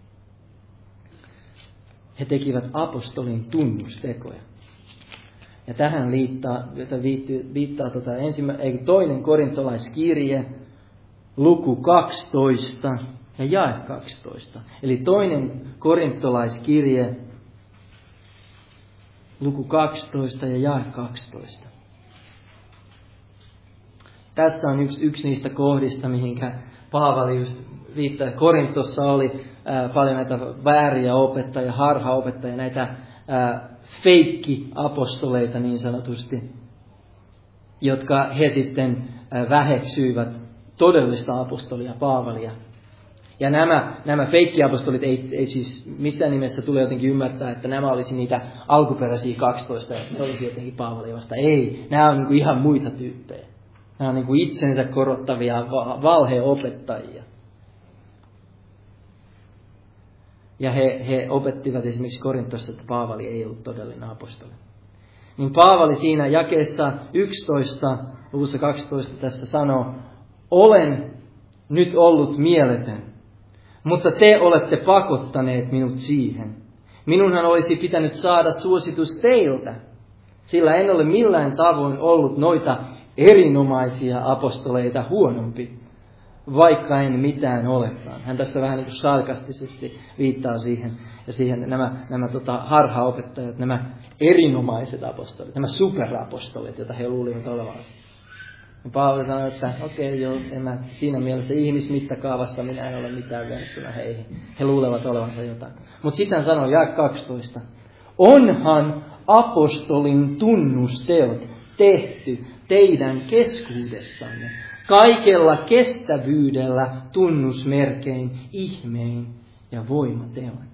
He tekivät apostolin tunnustekoja. Ja tähän liittaa, jota viittyy, viittaa tota ensimmä, ei, toinen korintolaiskirje, luku kaksitoista ja jae kaksitoista. Eli toinen korintolaiskirje, luku kaksitoista ja jae kaksitoista. Tässä on yksi, yksi niistä kohdista, mihinkä Paavali just viittaa, Korintossa oli ää, paljon näitä vääriä opettajia, harhaopettajia, näitä ää, feikki-apostoleita niin sanotusti, jotka he sitten ää, väheksyivät todellista apostolia, Paavalia. Ja nämä, nämä feikkiapostolit ei, ei siis missään nimessä tule jotenkin ymmärtää, että nämä olisi niitä alkuperäisiä kaksitoista, ja ne olisi jotenkin Paavalia vasta. Ei, nämä on niin kuin ihan muita tyyppejä. Nämä on niin kuin itsensä korottavia valheopettajia. Ja he, he opettivat esimerkiksi Korintossa, että Paavali ei ollut todellinen apostoli. Niin Paavali siinä jakeessa yksitoista, luvussa kaksitoista tässä sanoo, olen nyt ollut mieletön, mutta te olette pakottaneet minut siihen. Minunhan olisi pitänyt saada suositus teiltä, sillä en ole millään tavoin ollut noita erinomaisia apostoleita huonompi, vaikka en mitään olekaan. Hän tässä vähän niin kuin sarkastisesti viittaa siihen, ja siihen nämä, nämä tota, harhaopettajat, nämä erinomaiset apostolit, nämä superapostolit, joita he luulivat olevansa. Ja Paavali sanoi, että okei, okay, joo, en mä, siinä mielessä ihmismittakaavassa minä en ole mitään verrattuna heihin. He luulevat olevansa jotain. Mutta sitten hän sanoi, jae kaksitoista. Onhan apostolin tunnusteot tehty teidän keskuudessanne kaikella kestävyydellä, tunnusmerkein, ihmein ja voimateon.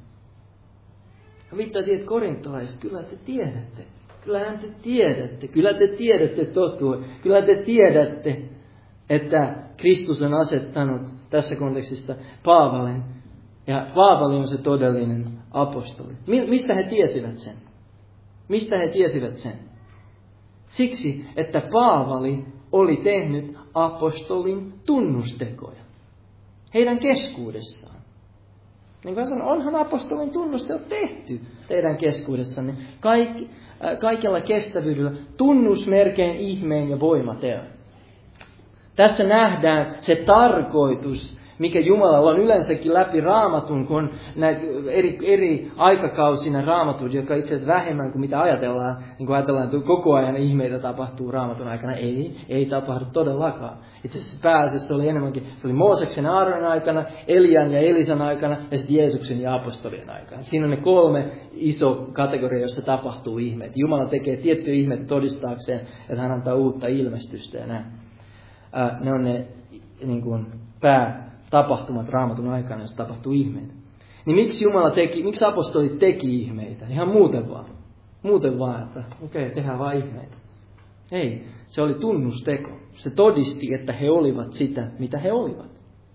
Hän viittaa siihen, että korintolaiset, kyllä te tiedätte. Kyllähän te tiedätte, kyllä te tiedätte totuuden, kyllä te tiedätte, että Kristus on asettanut tässä kontekstissa Paavalen, ja Paavali on se todellinen apostoli. Mistä he tiesivät sen? Mistä he tiesivät sen? Siksi, että Paavali oli tehnyt apostolin tunnustekoja heidän keskuudessaan. Niin kuin sanon, onhan apostolin tunnusteot tehty teidän keskuudessanne. Kaikki, äh, kaikella kestävyydellä, tunnusmerkein, ihmeen ja voimateon. Tässä nähdään se tarkoitus, mikä Jumalalla on yleensäkin läpi Raamatun, kun on näitä eri, eri aikakausina Raamatun, joka itse asiassa vähemmän kuin mitä ajatellaan. Niin kuin ajatellaan, että koko ajan ihmeitä tapahtuu Raamatun aikana. Ei, ei tapahdu todellakaan. Itse asiassa pääasiassa oli enemmänkin, se oli Mooseksen ja Aaronin aikana, Elian ja Elisan aikana ja sitten Jeesuksen ja apostolien aikana. Siinä on ne kolme iso kategoria, joissa tapahtuu ihmeitä. Jumala tekee tiettyjä ihmeitä todistaakseen, että hän antaa uutta ilmestystä ja näin. Ää, ne on ne niin kuin pää tapahtumat Raamatun aikana, jos tapahtuu ihmeitä. Niin miksi Jumala teki, miksi apostolit teki ihmeitä? Ihan muuten vaan. Muuten vaan, että okei, okay, tehdään vaan ihmeitä. Ei, se oli tunnusteko. Se todisti, että he olivat sitä, mitä he olivat.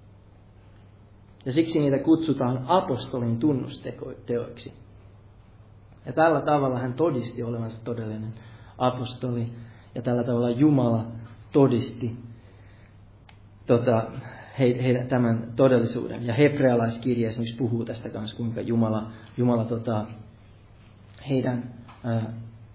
Ja siksi niitä kutsutaan apostolin tunnusteoiksi. Ja tällä tavalla hän todisti olevansa todellinen apostoli. Ja tällä tavalla Jumala todisti tota, he, he, tämän todellisuuden. Ja hebrealaiskirja esimerkiksi puhuu tästä kanssa, kuinka Jumala, Jumala tota, heidän ää,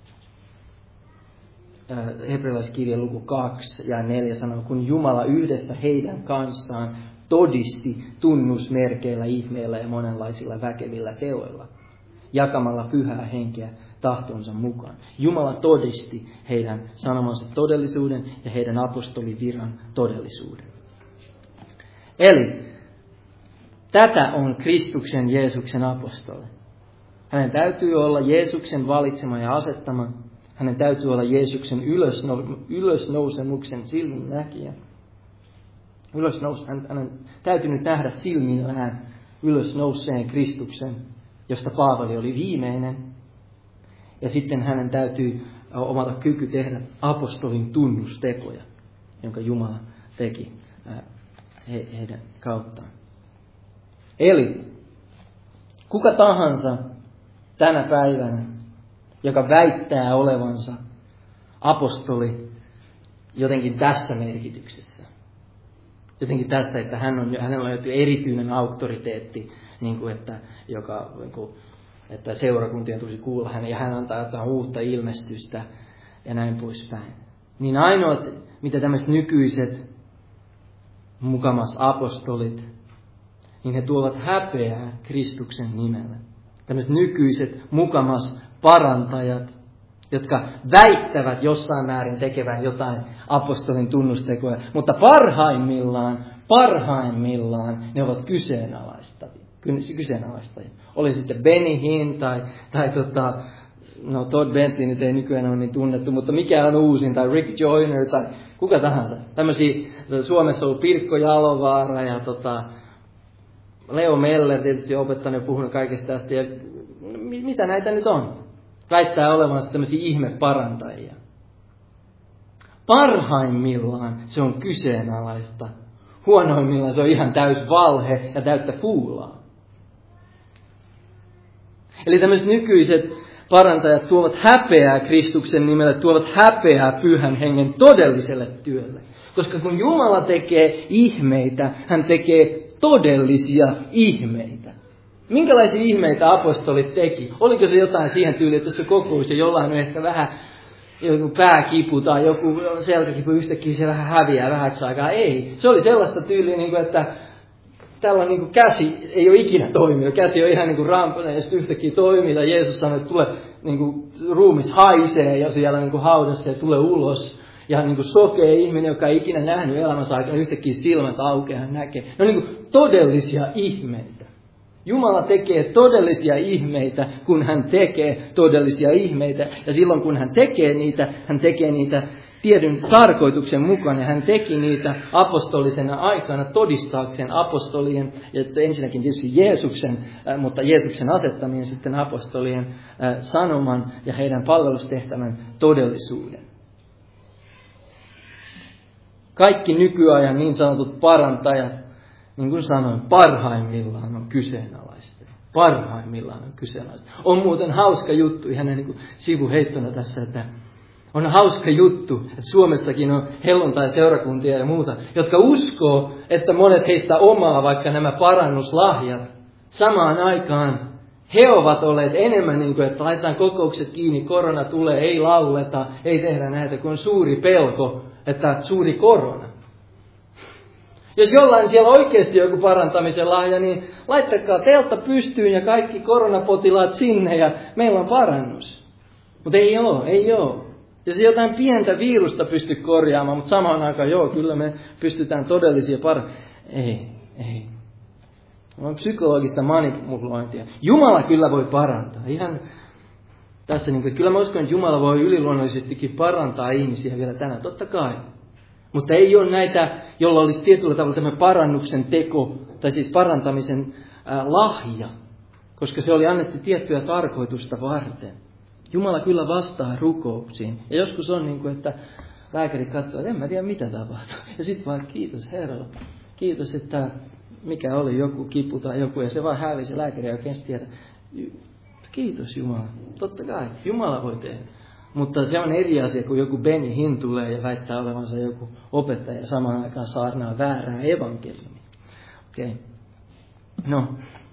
ää, hebrealaiskirja luku kaksi ja neljä sanoo, kun Jumala yhdessä heidän kanssaan todisti tunnusmerkeillä, ihmeillä ja monenlaisilla väkevillä teoilla, jakamalla pyhää henkeä tahtonsa mukaan. Jumala todisti heidän sanomansa todellisuuden ja heidän apostoliviran todellisuuden. Eli tätä on Kristuksen Jeesuksen apostoli. Hänen täytyy olla Jeesuksen valitsema ja asettama. Hänen täytyy olla Jeesuksen ylösnou- ylösnousemuksen silminnäkijä. Ylösnous, hänen täytyy nyt nähdä silmillään ylösnouseen Kristuksen, josta Paavali oli viimeinen. Ja sitten hänen täytyy omata kyky tehdä apostolin tunnustekoja, jonka Jumala teki he, heidän kauttaan. Eli kuka tahansa tänä päivänä, joka väittää olevansa apostoli jotenkin tässä merkityksessä, jotenkin tässä, että hän on, hänellä on erityinen auktoriteetti, niin kuin että, joka, niin kuin, että seurakuntien tulisi kuulla hänen, ja hän antaa jotain uutta ilmestystä ja näin poispäin. Niin ainoat, mitä tämmöiset nykyiset mukamas apostolit, niin he tuovat häpeää Kristuksen nimellä. Tämmöiset nykyiset mukamas parantajat, jotka väittävät jossain määrin tekevän jotain apostolin tunnustekoja, mutta parhaimmillaan parhaimmillaan ne ovat kyseenalaistavia. kyseenalaistajia. Oli sitten Benny Hinn tai, tai tota, no Todd Bentley nyt ei nykyään ole niin tunnettu, mutta mikä on uusin, tai Rick Joyner tai kuka tahansa. Tämmöisiä, Suomessa on ollut Pirkko Jalovaara ja tota, Leo Meller tietysti opettanut ja puhunut kaikesta tästä. Ja mitä näitä nyt on? Väittää olevansa tämmöisiä ihmeparantajia. Parhaimmillaan se on kyseenalaista. Huonoimmillaan se on ihan täys valhe ja täyttä fuulaa. Eli tämmöiset nykyiset parantajat tuovat häpeää Kristuksen nimelle, tuovat häpeää Pyhän Hengen todelliselle työlle. Koska kun Jumala tekee ihmeitä, hän tekee todellisia ihmeitä. Minkälaisia ihmeitä apostolit teki? Oliko se jotain siihen tyyliin, että se kokous ja jollain on ehkä vähän joku pääkipu tai joku selkäkipu yhtäkkiä se vähän häviää vähäksi aikaa? Ei. Se oli sellaista tyyliä, että tällä niin kuin käsi ei ole ikinä toiminut. Käsi on ihan niin kuin rampana ja sitten yhtäkkiä toimii. Tai Jeesus sanoi, että tule, niin kuin, ruumis haisee jo siellä niin kuin haudassa ja tulee ulos. Ja niin kuin sokea ihminen, joka ei ikinä nähnyt elämänsä aikana, yhtäkkiä silmät aukeaa, hän näkee. Ne on niin kuin todellisia ihmeitä. Jumala tekee todellisia ihmeitä, kun hän tekee todellisia ihmeitä. Ja silloin kun hän tekee niitä, hän tekee niitä tietyn tarkoituksen mukaan. Ja hän teki niitä apostolisena aikana todistaakseen apostolien, ja ensinnäkin tietysti Jeesuksen, mutta Jeesuksen asettamien sitten apostolien sanoman ja heidän palvelustehtävän todellisuuden. Kaikki nykyajan niin sanotut parantajat, niin kuin sanoin, parhaimmillaan on kyseenalaista. Parhaimmillaan on kyseenalaista. On muuten hauska juttu, ihan niin kuin sivuheittona tässä, että on hauska juttu, että Suomessakin on helluntai-seurakuntia ja muuta, jotka uskoo, että monet heistä omaa vaikka nämä parannuslahjat. Samaan aikaan he ovat olleet enemmän niin kuin, että laitetaan kokoukset kiinni, korona tulee, ei lauleta, ei tehdä näitä, kun on suuri pelko, että suuri korona. Jos jollain siellä oikeasti joku parantamisen lahja, niin laittakaa teltta pystyyn ja kaikki koronapotilaat sinne ja meillä on parannus. Mutta ei ole, ei ole. Jos ei jotain pientä virusta pysty korjaamaan, mutta samaan aikaan joo, kyllä me pystytään todellisia par... Ei, ei. On psykologista manipulointia. Jumala kyllä voi parantaa. Ihan tässä niin kuin, kyllä mä uskon, että Jumala voi yliluonnollisestikin parantaa ihmisiä vielä tänään. Totta kai. Mutta ei ole näitä, jolla olisi tietyllä tavalla tämä parannuksen teko, tai siis parantamisen ää, lahja, koska se oli annettu tiettyä tarkoitusta varten. Jumala kyllä vastaa rukouksiin. Ja joskus on niin kuin, että lääkäri katsoo, että en mä tiedä mitä tapahtuu. Ja sitten vaan kiitos Herralle. Kiitos, että mikä oli joku kipu tai joku, ja se vaan hävisi, lääkäri ei oikein tiedä. Kiitos Jumala. Totta kai, Jumala voi tehdä. Mutta se on eri asia, kun joku Benny Hinn tulee ja väittää olevansa joku opettaja ja samaan aikaan saarnaa väärää evankeliumia. Okei. Okay. No,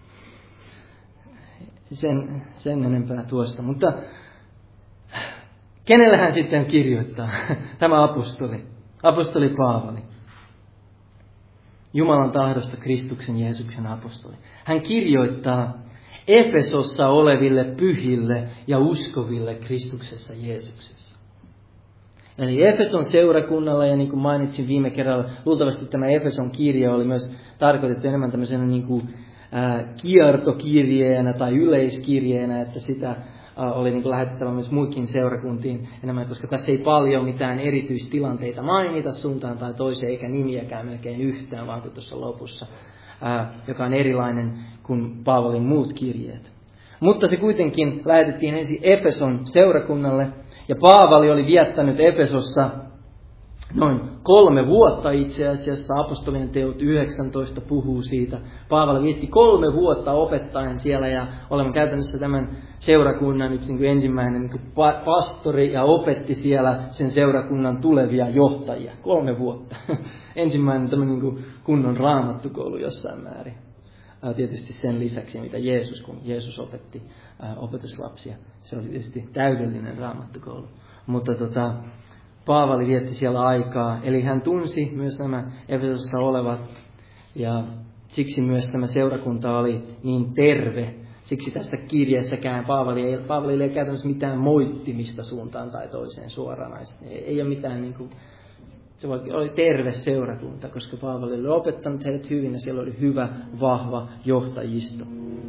sen, sen enempää tuosta. Mutta kenelle hän sitten kirjoittaa? Tämä apostoli, apostoli Paavali. Jumalan tahdosta Kristuksen Jeesuksen apostoli. Hän kirjoittaa Efesossa oleville pyhille ja uskoville Kristuksessa Jeesuksessa. Eli Efeson seurakunnalla, ja niin kuin mainitsin viime kerralla, luultavasti tämä Efeson kirja oli myös tarkoitettu enemmän tämmöisenä niin kuin, ää, kiertokirjeenä tai yleiskirjeenä, että sitä ää, oli niin kuin lähetettävä myös muihin seurakuntiin enemmän, koska tässä ei paljon mitään erityistilanteita mainita suuntaan tai toiseen, eikä nimiäkään melkein yhtään, vaan tuossa lopussa, ää, joka on erilainen kuin Paavalin muut kirjeet. Mutta se kuitenkin lähetettiin ensin Efeson seurakunnalle, ja Paavali oli viettänyt Efesossa noin kolme vuotta itse asiassa. Apostolien teot yhdeksäntoista puhuu siitä. Paavali vietti kolme vuotta opettaen siellä, ja olemme käytännössä tämän seurakunnan yksi niin kuin ensimmäinen niin kuin pastori, ja opetti siellä sen seurakunnan tulevia johtajia. Kolme vuotta. Ensimmäinen tämmöinen niin kuin kunnon raamattukoulu jossain määrin. Tietysti sen lisäksi, mitä Jeesus, kun Jeesus opetti ää, opetuslapsia. Se oli tietysti täydellinen raamattukoulu. Mutta tota, Paavali vietti siellä aikaa, eli hän tunsi myös nämä Efesossa olevat, ja siksi myös tämä seurakunta oli niin terve. Siksi tässä kirjeessäkään Paavali ei, Paavali ei käytännössä mitään moittimista suuntaan tai toiseen suoraan. Ei, ei ole mitään niin kuin Se oli terve seurakunta, koska Paavali oli opettanut heidät hyvin ja siellä oli hyvä, vahva johtajisto.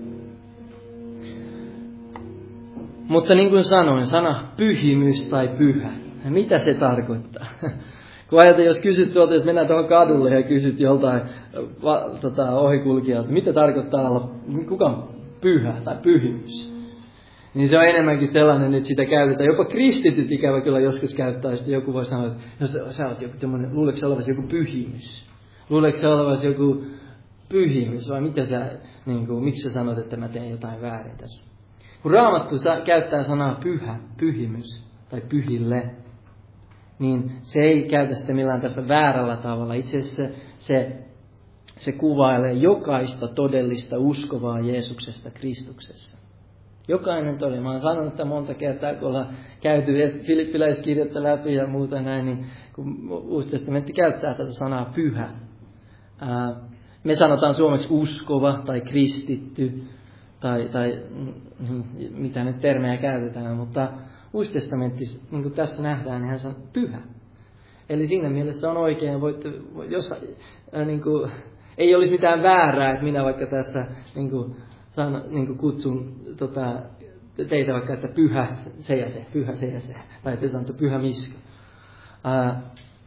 Mutta niin kuin sanoin, sana pyhimys tai pyhä. Mitä se tarkoittaa? Kun ajatellaan, jos kysyt tuolta, jos mennään tuohon kadulle ja kysyt joltain va, tota, ohikulkijalta, mitä tarkoittaa olla, kuka on pyhä tai pyhimys? Niin se on enemmänkin sellainen, että sitä käytetään. Jopa kristityt ikävä kyllä joskus käyttää, ja joku voi sanoa, että jos sä oot joku tämmöinen, luuleeko sä olevasi joku pyhimys? Luuleeko sä olevasi joku pyhimys? Vai mitä sä, niin kuin, miksi sä sanot, että mä teen jotain väärin tässä? Kun Raamattu käyttää sanaa pyhä, pyhimys tai pyhille, niin se ei käytä sitä millään tässä väärällä tavalla. Itse asiassa se, se, se kuvailee jokaista todellista uskovaa Jeesuksesta Kristuksessa. Jokainen todellinen. Mä oon sanonut että monta kertaa, kun ollaan käyty filippiläiskirjettä läpi ja muuta näin, niin kun Uusi testamentti käyttää tätä sanaa pyhä. Ää, me sanotaan suomeksi uskova tai kristitty tai, tai mitä nyt termejä käytetään, mutta Uusi testamentti, niin kuin tässä nähdään, niin hän sanoo pyhä. Eli siinä mielessä on oikein, voitte, jos ää, niin kuin, ei olisi mitään väärää, että minä vaikka tässä niin kuin, Saan, niin kuin kutsun tota, teitä vaikka, että pyhä se ja se, pyhä se ja se, tai te sanotte pyhä miska. Ää,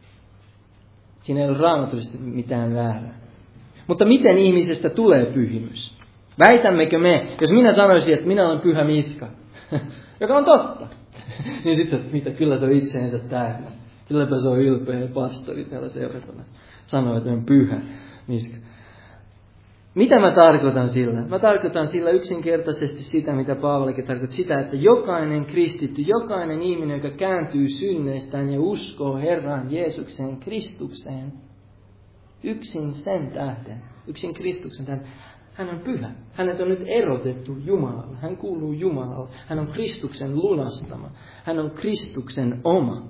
siinä ei ole raamatullisesti mitään väärää. Mutta miten ihmisestä tulee pyhimys? Väitämmekö me, jos minä sanoisin, että minä olen pyhä miska, joka on totta, niin sitten, mitä, kyllä se on itseensä täynnä. Kylläpä se on ylpeä pastori täällä seurakunnassa. Sanoo, että on pyhä miska. Mitä mä tarkoitan sillä? Mä tarkoitan sillä yksinkertaisesti sitä, mitä Paavalikin tarkoittaa. Sitä, että jokainen kristitty, jokainen ihminen, joka kääntyy synneistään ja uskoo Herran Jeesukseen Kristukseen, yksin sen tähden, yksin Kristuksen tähden, hän on pyhä. Hänet on nyt erotettu Jumalalle. Hän kuuluu Jumalalle. Hän on Kristuksen lunastama. Hän on Kristuksen oma.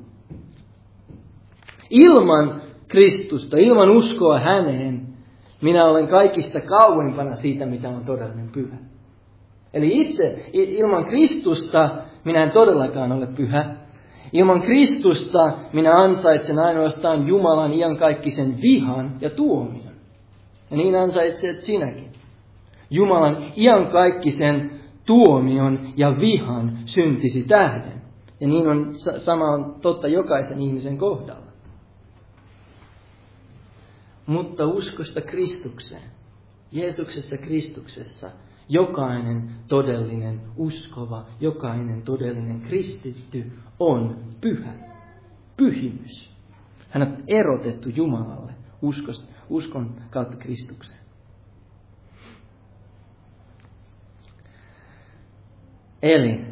Ilman Kristusta, ilman uskoa häneen, minä olen kaikista kauempana siitä, mitä on todellinen pyhä. Eli itse, ilman Kristusta, minä en todellakaan ole pyhä. Ilman Kristusta minä ansaitsen ainoastaan Jumalan iankaikkisen vihan ja tuomion. Ja niin ansaitset sinäkin. Jumalan iankaikkisen tuomion ja vihan syntisi tähden. Ja niin on sama on totta jokaisen ihmisen kohdalla. Mutta uskosta Kristukseen, Jeesuksessa Kristuksessa, jokainen todellinen uskova, jokainen todellinen kristitty on pyhä. Pyhimys. Hän on erotettu Jumalalle uskosta, uskon kautta Kristukseen. Eli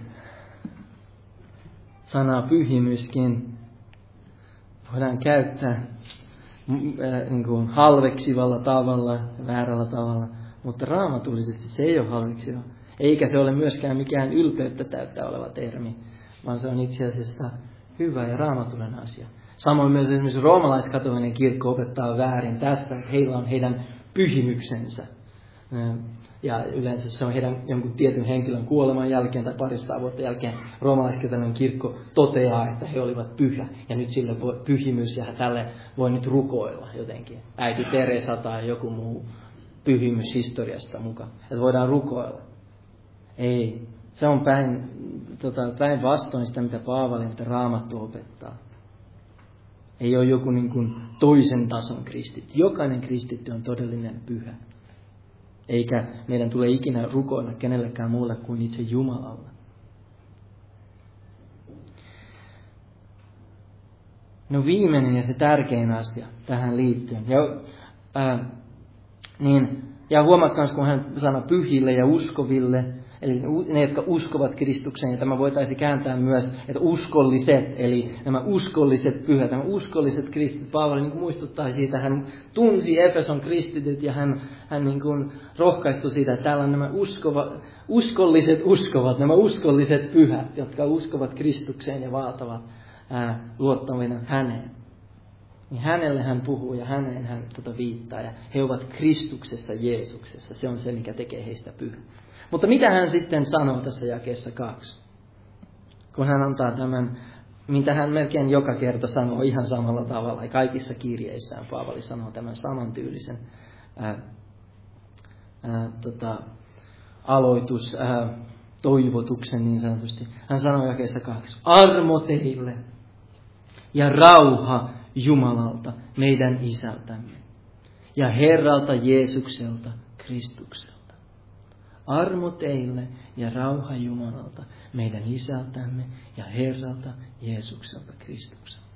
sanaa pyhimyskin voidaan käyttää niin kuin halveksivalla tavalla, väärällä tavalla, mutta raamatullisesti se ei ole halveksiva. Eikä se ole myöskään mikään ylpeyttä täyttä oleva termi, vaan se on itse asiassa hyvä ja raamatullinen asia. Samoin myös esimerkiksi roomalaiskatolinen kirkko opettaa väärin tässä, että heillä on heidän pyhimyksensä. Ja yleensä se on heidän jonkun tietyn henkilön kuoleman jälkeen tai parista vuotta jälkeen roomalaiskatolinen kirkko toteaa, että he olivat pyhä. Ja nyt sille voi pyhimys ja tälle voi nyt rukoilla jotenkin. Äiti Teresa tai joku muu pyhimys historiasta mukaan. Että voidaan rukoilla. Ei. Se on päin, tota, päin vastoin sitä, mitä Paavali, mitä Raamattu opettaa. Ei ole joku niin kuin toisen tason kristitty. Jokainen kristitty on todellinen pyhä. Eikä meidän tule ikinä rukoilla kenellekään muulle kuin itse Jumalalle. No viimeinen ja se tärkein asia tähän liittyen. Ja, ää, niin, ja huomatkaa, kun hän sanoo pyhille ja uskoville, eli ne, jotka uskovat Kristukseen, ja tämä voitaisiin kääntää myös, että uskolliset, eli nämä uskolliset pyhät, nämä uskolliset kristityt. Paavali niin kuin muistuttaa siitä, hän tunsi Efeson kristityt, ja hän, hän niin kuin rohkaistui siitä, että täällä on nämä uskova, uskolliset uskovat, nämä uskolliset pyhät, jotka uskovat Kristukseen ja vaatavat ää, luottavina häneen. Niin hänelle hän puhuu ja häneen hän tota viittaa, ja he ovat Kristuksessa Jeesuksessa. Se on se, mikä tekee heistä pyhä. Mutta mitä hän sitten sanoo tässä jakeessa kaksi? Kun hän antaa tämän mitä hän melkein joka kerta sanoo ihan samalla tavalla. Ja kaikissa kirjeissään Paavali sanoo tämän samantyylisen ää, ää, tota, aloitus, ää, toivotuksen niin sanotusti. Hän sanoo jakeessa kaksi. Armo teille ja rauha Jumalalta, meidän Isältämme, ja Herralta Jeesukselta, Kristukselta. Armo teille ja rauha Jumalalta, meidän Isältämme ja Herralta Jeesukselta, Kristukselta.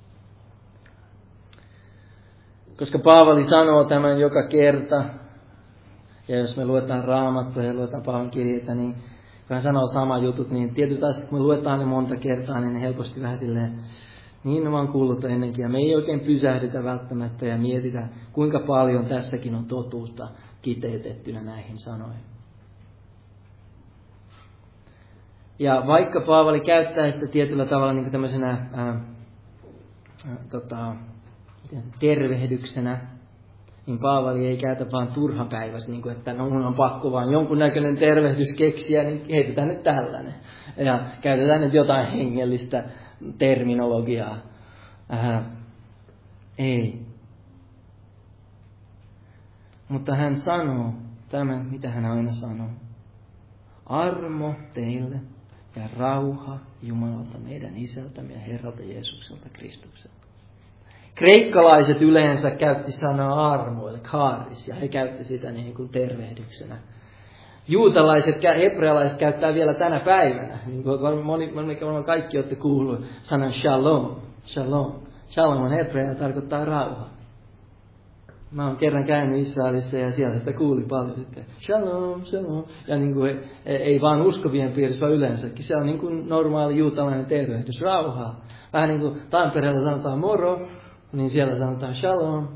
Koska Paavali sanoo tämän joka kerta, ja jos me luetaan Raamattua ja luetaan Paavalin kirjeitä, niin kun hän sanoo sama jutut, niin tietyt asiat, kun me luetaan ne monta kertaa, niin ne helposti vähän silleen, niin mä oon kuullut ennenkin, ja me ei oikein pysähdytä välttämättä ja mietitä, kuinka paljon tässäkin on totuutta kiteytettynä näihin sanoihin. Ja vaikka Paavali käyttää sitä tietyllä tavalla niin kuin tämmöisenä ää, ää, tota, tervehdyksenä, niin Paavali ei käytä vaan turhapäivässä, niin kuin, että no mun on pakko vaan jonkunnäköinen tervehdys keksiä, niin heitetään nyt tällainen. Ja käytetään nyt jotain hengellistä terminologiaa. Äh, ei. Mutta hän sanoo tämän, mitä hän aina sanoo. Armo teille ja rauha Jumalalta, meidän Isältämme ja Herralta Jeesukselta, Kristukselta. Kreikkalaiset yleensä käytti sanaa armo, eli kaaris, ja he käytti sitä niin kuin tervehdyksenä. Juutalaiset, hebrealaiset käyttää vielä tänä päivänä, niin kuin moni, moni, kaikki olette kuullut sanan shalom. Shalom. Shalom on hebrea ja tarkoittaa rauha. Mä oon kerran käynyt Israelissa ja siellä sitä kuuli paljon sitten. Shalom, shalom. Ja niin kuin, ei, ei vaan uskovien piirissä, vaan yleensäkin. Se on niin kuin normaali juutalainen tervehdys, rauhaa. Vähän niin kuin Tampereella sanotaan moro, niin siellä sanotaan shalom.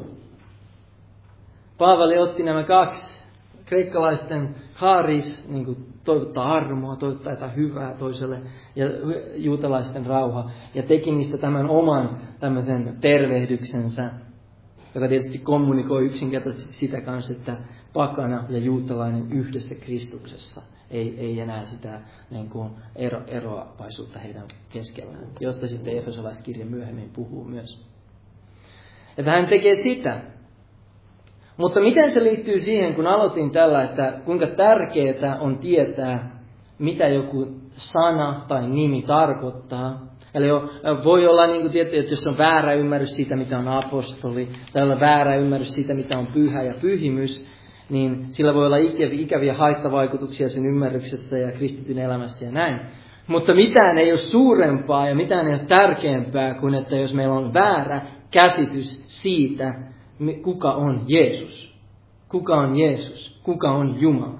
Paavali otti nämä kaksi kreikkalaisten charis, niin kuin toivottaa armoa, toivottaa jotain hyvää toiselle, ja juutalaisten rauha, ja teki niistä tämän oman tämmöisen tervehdyksensä, joka tietysti kommunikoi yksinkertaisesti sitä kanssa, että pakana ja juutalainen yhdessä Kristuksessa. Ei, ei enää sitä niin kuin ero, eroavaisuutta heidän keskellään, josta sitten Efesolaiskirja myöhemmin puhuu myös. Että hän tekee sitä. Mutta miten se liittyy siihen, kun aloitin tällä, että kuinka tärkeää on tietää, mitä joku sana tai nimi tarkoittaa. Eli voi olla, niin kuin tietysti, että jos on väärä ymmärrys siitä, mitä on apostoli, tai olla väärä ymmärrys siitä, mitä on pyhä ja pyhimys, niin sillä voi olla ikäviä, ikäviä haittavaikutuksia sen ymmärryksessä ja kristityn elämässä ja näin. Mutta mitään ei ole suurempaa ja mitään ei ole tärkeämpää kuin, että jos meillä on väärä käsitys siitä, kuka on Jeesus. Kuka on Jeesus? Kuka on Jumala?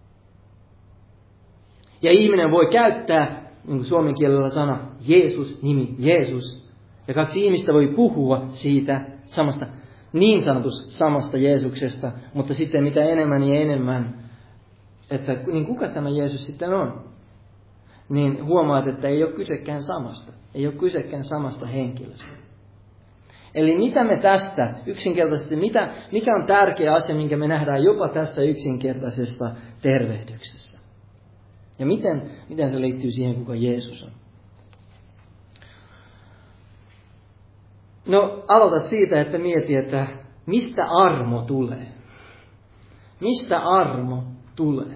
Ja ihminen voi käyttää, niin kuin suomen kielellä sana, Jeesus, nimi Jeesus. Ja kaksi ihmistä voi puhua siitä samasta, niin sanotus samasta Jeesuksesta, mutta sitten mitä enemmän ja enemmän, että niin kuka tämä Jeesus sitten on? Niin huomaat, että ei ole kysekään samasta. Ei ole kysekään samasta henkilöstä. Eli mitä me tästä yksinkertaisesti, mitä, mikä on tärkeä asia, minkä me nähdään jopa tässä yksinkertaisessa tervehdyksessä? Ja miten, miten se liittyy siihen, kuka Jeesus on? No, aloita siitä, että mieti, että mistä armo tulee? Mistä armo tulee?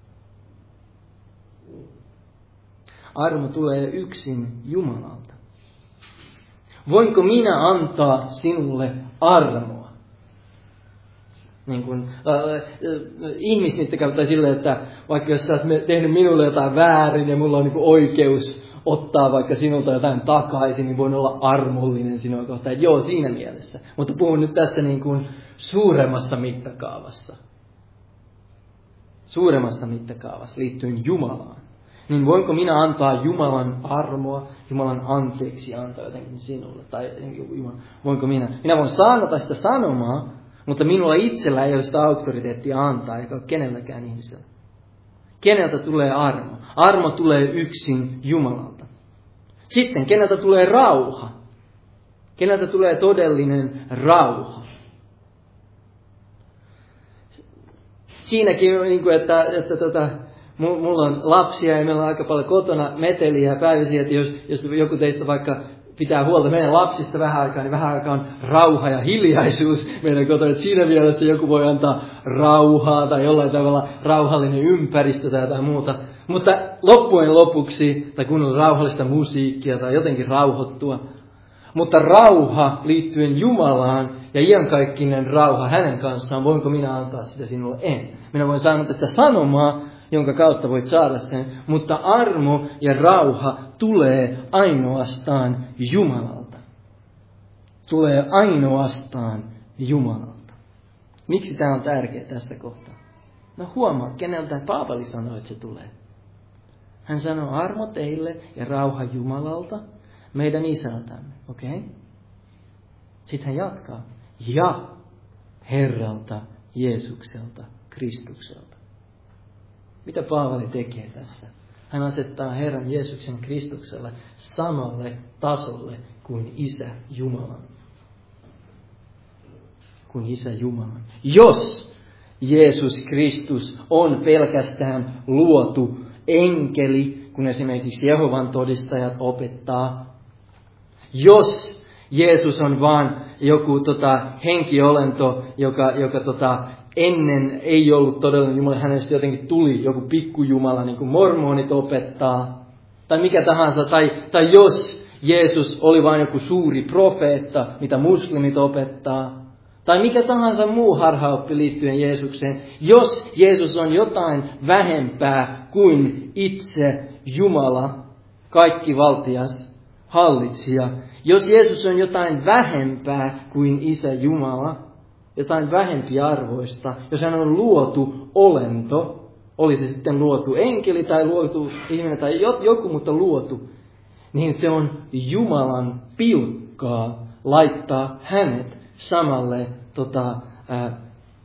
Armo tulee yksin Jumalalta. Voinko minä antaa sinulle armoa? Niin kuin, äh, ihmisniitä käyttää silleen, että vaikka jos sä oot tehnyt minulle jotain väärin ja mulla on niin kuin oikeus ottaa vaikka sinulta jotain takaisin, niin voin olla armollinen sinua kohtaan. Että joo, siinä mielessä. Mutta puhun nyt tässä niin kuin suuremmassa mittakaavassa. Suuremmassa mittakaavassa liittyen Jumalaan. Niin voinko minä antaa Jumalan armoa, Jumalan anteeksi antaa jotenkin sinulle? Tai voinko minä? Minä voin saanata sitä sanomaa, mutta minulla itsellä ei ole sitä auktoriteettia antaa, eikä ole kenelläkään ihmisellä. Keneltä tulee armo? Armo tulee yksin Jumalalta. Sitten, keneltä tulee rauha? Keneltä tulee todellinen rauha? Siinäkin, että, että, että Mulla on lapsia ja meillä on aika paljon kotona meteliä ja päiväisiä, että jos, jos joku teistä vaikka pitää huolta meidän lapsista vähän aikaa, niin vähän aikaa on rauha ja hiljaisuus meidän kotona. Että siinä mielessä joku voi antaa rauhaa tai jollain tavalla rauhallinen ympäristö tai jotain muuta. Mutta loppujen lopuksi, tai kuunnella rauhallista musiikkia tai jotenkin rauhoittua. Mutta rauha liittyen Jumalaan ja iankaikkinen rauha hänen kanssaan, voinko minä antaa sitä sinulle? En. Minä voin sanoa tästä sanomaa, jonka kautta voit saada sen, mutta armo ja rauha tulee ainoastaan Jumalalta. Tulee ainoastaan Jumalalta. Miksi tämä on tärkeä tässä kohtaa? No huomaa, keneltä Paavali sanoo, että se tulee. Hän sanoo armo teille ja rauha Jumalalta, meidän isältämme. Okei? Okay? Sitten hän jatkaa. Ja Herralta, Jeesukselta, Kristukselta. Mitä Paavali tekee tässä? Hän asettaa Herran Jeesuksen Kristukselle samalle tasolle kuin Isä Jumalan. Kuin Isä Jumalan. Jos Jeesus Kristus on pelkästään luotu enkeli, kun esimerkiksi Jehovan todistajat opettaa. Jos Jeesus on vaan joku tota, henkiolento, joka, joka tota, ennen ei ollut todellinen Jumala, hänestä jotenkin tuli joku pikkujumala, niin kuin mormonit opettaa, tai mikä tahansa, tai, tai jos Jeesus oli vain joku suuri profeetta, mitä muslimit opettaa, tai mikä tahansa muu harhaoppi liittyen Jeesukseen, jos Jeesus on jotain vähempää kuin itse Jumala, kaikki valtias, hallitsija, jos Jeesus on jotain vähempää kuin Isä Jumala, jotain vähempiarvoista, jos hän on luotu olento, oli se sitten luotu enkeli tai luotu ihminen tai joku, mutta luotu, niin se on Jumalan pilkkaa laittaa hänet samalle, tota, ää,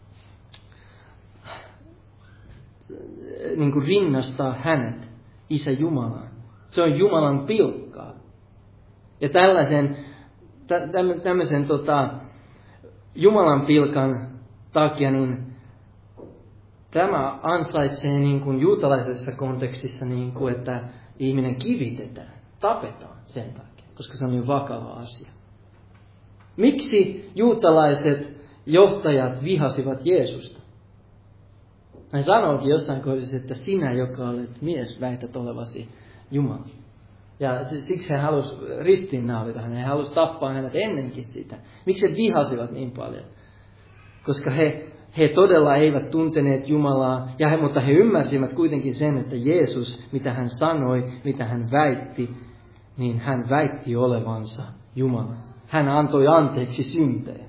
niin kuin rinnastaa hänet Isä Jumalaan. Se on Jumalan pilkkaa. Ja tällaisen, tä, tämmöisen tota, Jumalan pilkan takia, niin tämä ansaitsee niin kuin juutalaisessa kontekstissa, niin kuin, että ihminen kivitetään, tapetaan sen takia, koska se on niin vakava asia. Miksi juutalaiset johtajat vihasivat Jeesusta? Hän sanookin jossain kohdassa, että sinä, joka olet mies, väität olevasi Jumala. Ja siksi he halusi ristiinnaulita hänet, he halusi tappaa hänet ennenkin sitä. Miksi he vihasivat niin paljon? Koska he, he todella eivät tunteneet Jumalaa, ja he, mutta he ymmärsivät kuitenkin sen, että Jeesus, mitä hän sanoi, mitä hän väitti, niin hän väitti olevansa Jumala. Hän antoi anteeksi syntejä.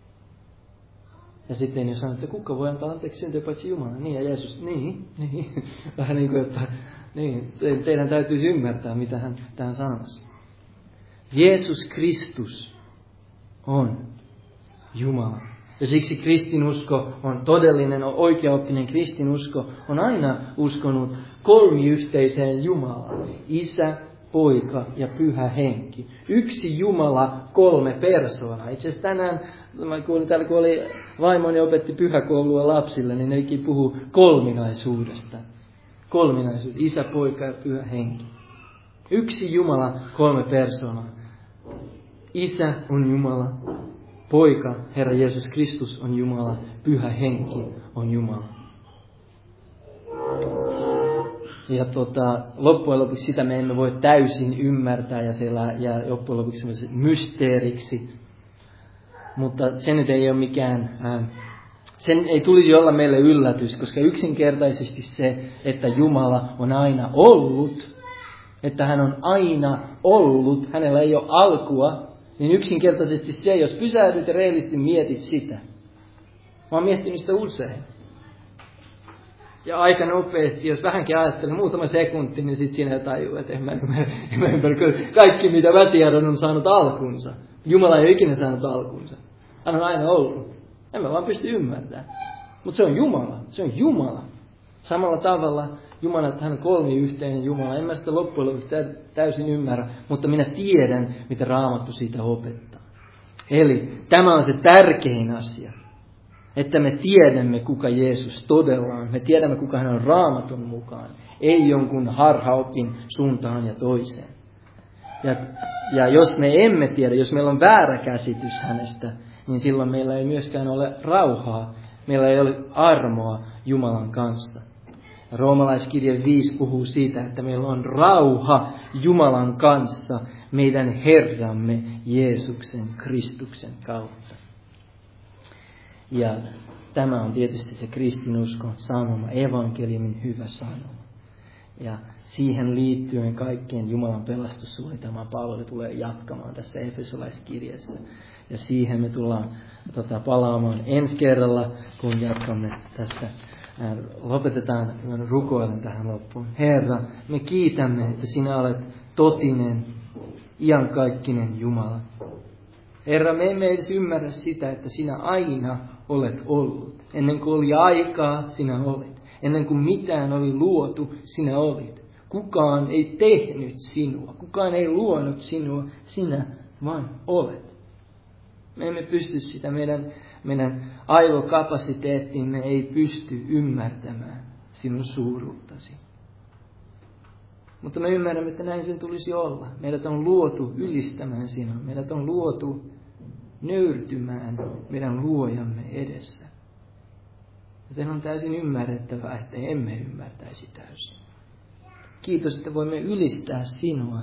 Ja sitten jos sanoo, että kuka voi antaa anteeksi syntejä paitsi Jumala? Niin ja Jeesus, niin, niin. Vähän niin kuin, että niin, teidän täytyy ymmärtää, mitä hän tähän sanomassa. Jeesus Kristus on Jumala. Ja siksi kristinusko on todellinen, on oikeaoppinen kristinusko, on aina uskonut kolmiyhteiseen Jumalaan. Isä, Poika ja Pyhä Henki. Yksi Jumala, kolme persoonaa. Itse asiassa tänään, mä kuulin täällä, kun oli vaimoni opetti pyhäkoulua lapsille, niin nekin puhuu kolminaisuudesta. Kolminaisuus, Isä, Poika ja Pyhä Henki. Yksi Jumala, kolme persoonaa. Isä on Jumala, Poika, Herra Jeesus Kristus on Jumala, Pyhä Henki on Jumala. Ja tota, loppujen lopuksi sitä me emme voi täysin ymmärtää ja siellä jää loppujen lopuksi mysteeriksi. Mutta se nyt ei ole mikään, ää, sen ei tulisi olla meille yllätys, koska yksinkertaisesti se, että Jumala on aina ollut, että hän on aina ollut, hänellä ei ole alkua, niin yksinkertaisesti se, jos pysähdyt ja reellisesti mietit sitä. Mä oon miettinyt sitä usein. Ja aika nopeasti, jos vähänkin ajattelen muutama sekunti, niin sitten siinä tajuu, että en mä ymmärrä. Kaikki, mitä mä tiedän, on saanut alkunsa. Jumala ei ole ikinä saanut alkunsa. Hän on aina ollut. En mä vaan pysty ymmärtämään. Mutta se on Jumala. Se on Jumala. Samalla tavalla Jumala, että hän on kolmiyhteinen Jumala. En mä sitä loppujen lopuksi täysin ymmärrä, mutta minä tiedän, mitä Raamattu siitä opettaa. Eli tämä on se tärkein asia. Että me tiedämme, kuka Jeesus todella on. Me tiedämme, kuka hän on Raamatun mukaan. Ei jonkun harhaopin suuntaan ja toiseen. Ja, ja jos me emme tiedä, jos meillä on väärä käsitys hänestä, niin silloin meillä ei myöskään ole rauhaa. Meillä ei ole armoa Jumalan kanssa. Roomalaiskirje viisi puhuu siitä, että meillä on rauha Jumalan kanssa meidän Herramme Jeesuksen Kristuksen kautta. Ja tämä on tietysti se kristinuskon sanoma, evankeliumin hyvä sanoma. Ja siihen liittyen kaikkien Jumalan pelastussuunnitelman Paavali tulee jatkamaan tässä Efesolaiskirjassa. Ja siihen me tullaan tota, palaamaan ensi kerralla, kun jatkamme tästä. Lopetetaan rukoilen tähän loppuun. Herra, me kiitämme, että sinä olet totinen, iankaikkinen Jumala. Herra, me emme edes ymmärrä sitä, että sinä aina olet ollut. Ennen kuin oli aikaa, sinä olit. Ennen kuin mitään oli luotu, sinä olit. Kukaan ei tehnyt sinua. Kukaan ei luonut sinua. Sinä vain olet. Me emme pysty sitä. Meidän, meidän aivokapasiteettimme ei pysty ymmärtämään sinun suuruuttasi. Mutta me ymmärrämme, että näin sen tulisi olla. Meidät on luotu ylistämään sinua. Meidät on luotu nöyrtymään meidän luojamme edessä. Joten on täysin ymmärrettävää, että emme ymmärtäisi täysin. Kiitos, että voimme ylistää sinua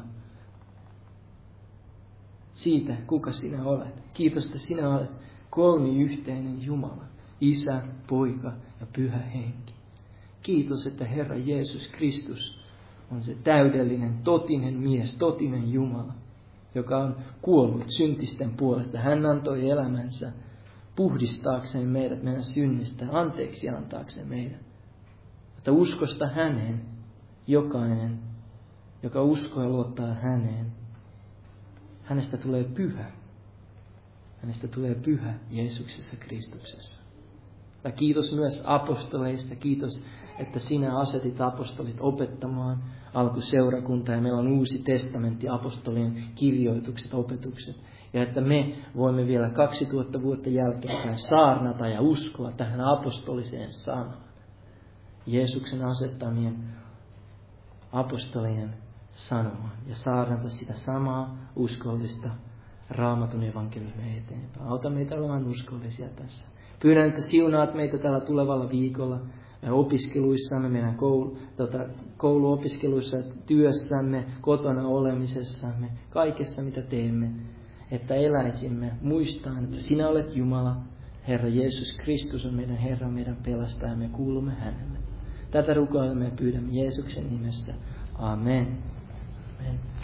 siitä, kuka sinä olet. Kiitos, että sinä olet kolmiyhteinen Jumala, Isä, Poika ja Pyhä Henki. Kiitos, että Herra Jeesus Kristus on se täydellinen, totinen mies, totinen Jumala, joka on kuollut syntisten puolesta. Hän antoi elämänsä puhdistaakseen meidät meidän synnistä, anteeksi antaakseen meidän. Että uskosta häneen jokainen, joka uskoo ja luottaa häneen, hänestä tulee pyhä. Hänestä tulee pyhä Jeesuksessa Kristuksessa. Ja kiitos myös apostoleista. Kiitos, että sinä asetit apostolit opettamaan alkuseurakuntaa. Ja meillä on uusi testamentti, apostolien kirjoitukset, opetukset. Ja että me voimme vielä kaksituhatta vuotta jälkeenpäin saarnata ja uskoa tähän apostoliseen sanaan. Jeesuksen asettamien apostolien sanomaan. Ja saarnata sitä samaa uskollista Raamatun evankeliumia eteenpäin. Auta meitä olemaan uskollisia tässä. Pyydän, että siunaat meitä tällä tulevalla viikolla opiskeluissamme, meidän koulu, tota, kouluopiskeluissa, työssämme, kotona olemisessamme, kaikessa mitä teemme. Että eläisimme muistaen, että sinä olet Jumala, Herra Jeesus Kristus on meidän Herra, meidän pelastaja, me kuulumme hänelle. Tätä rukoilemme ja pyydämme Jeesuksen nimessä. Amen. Amen.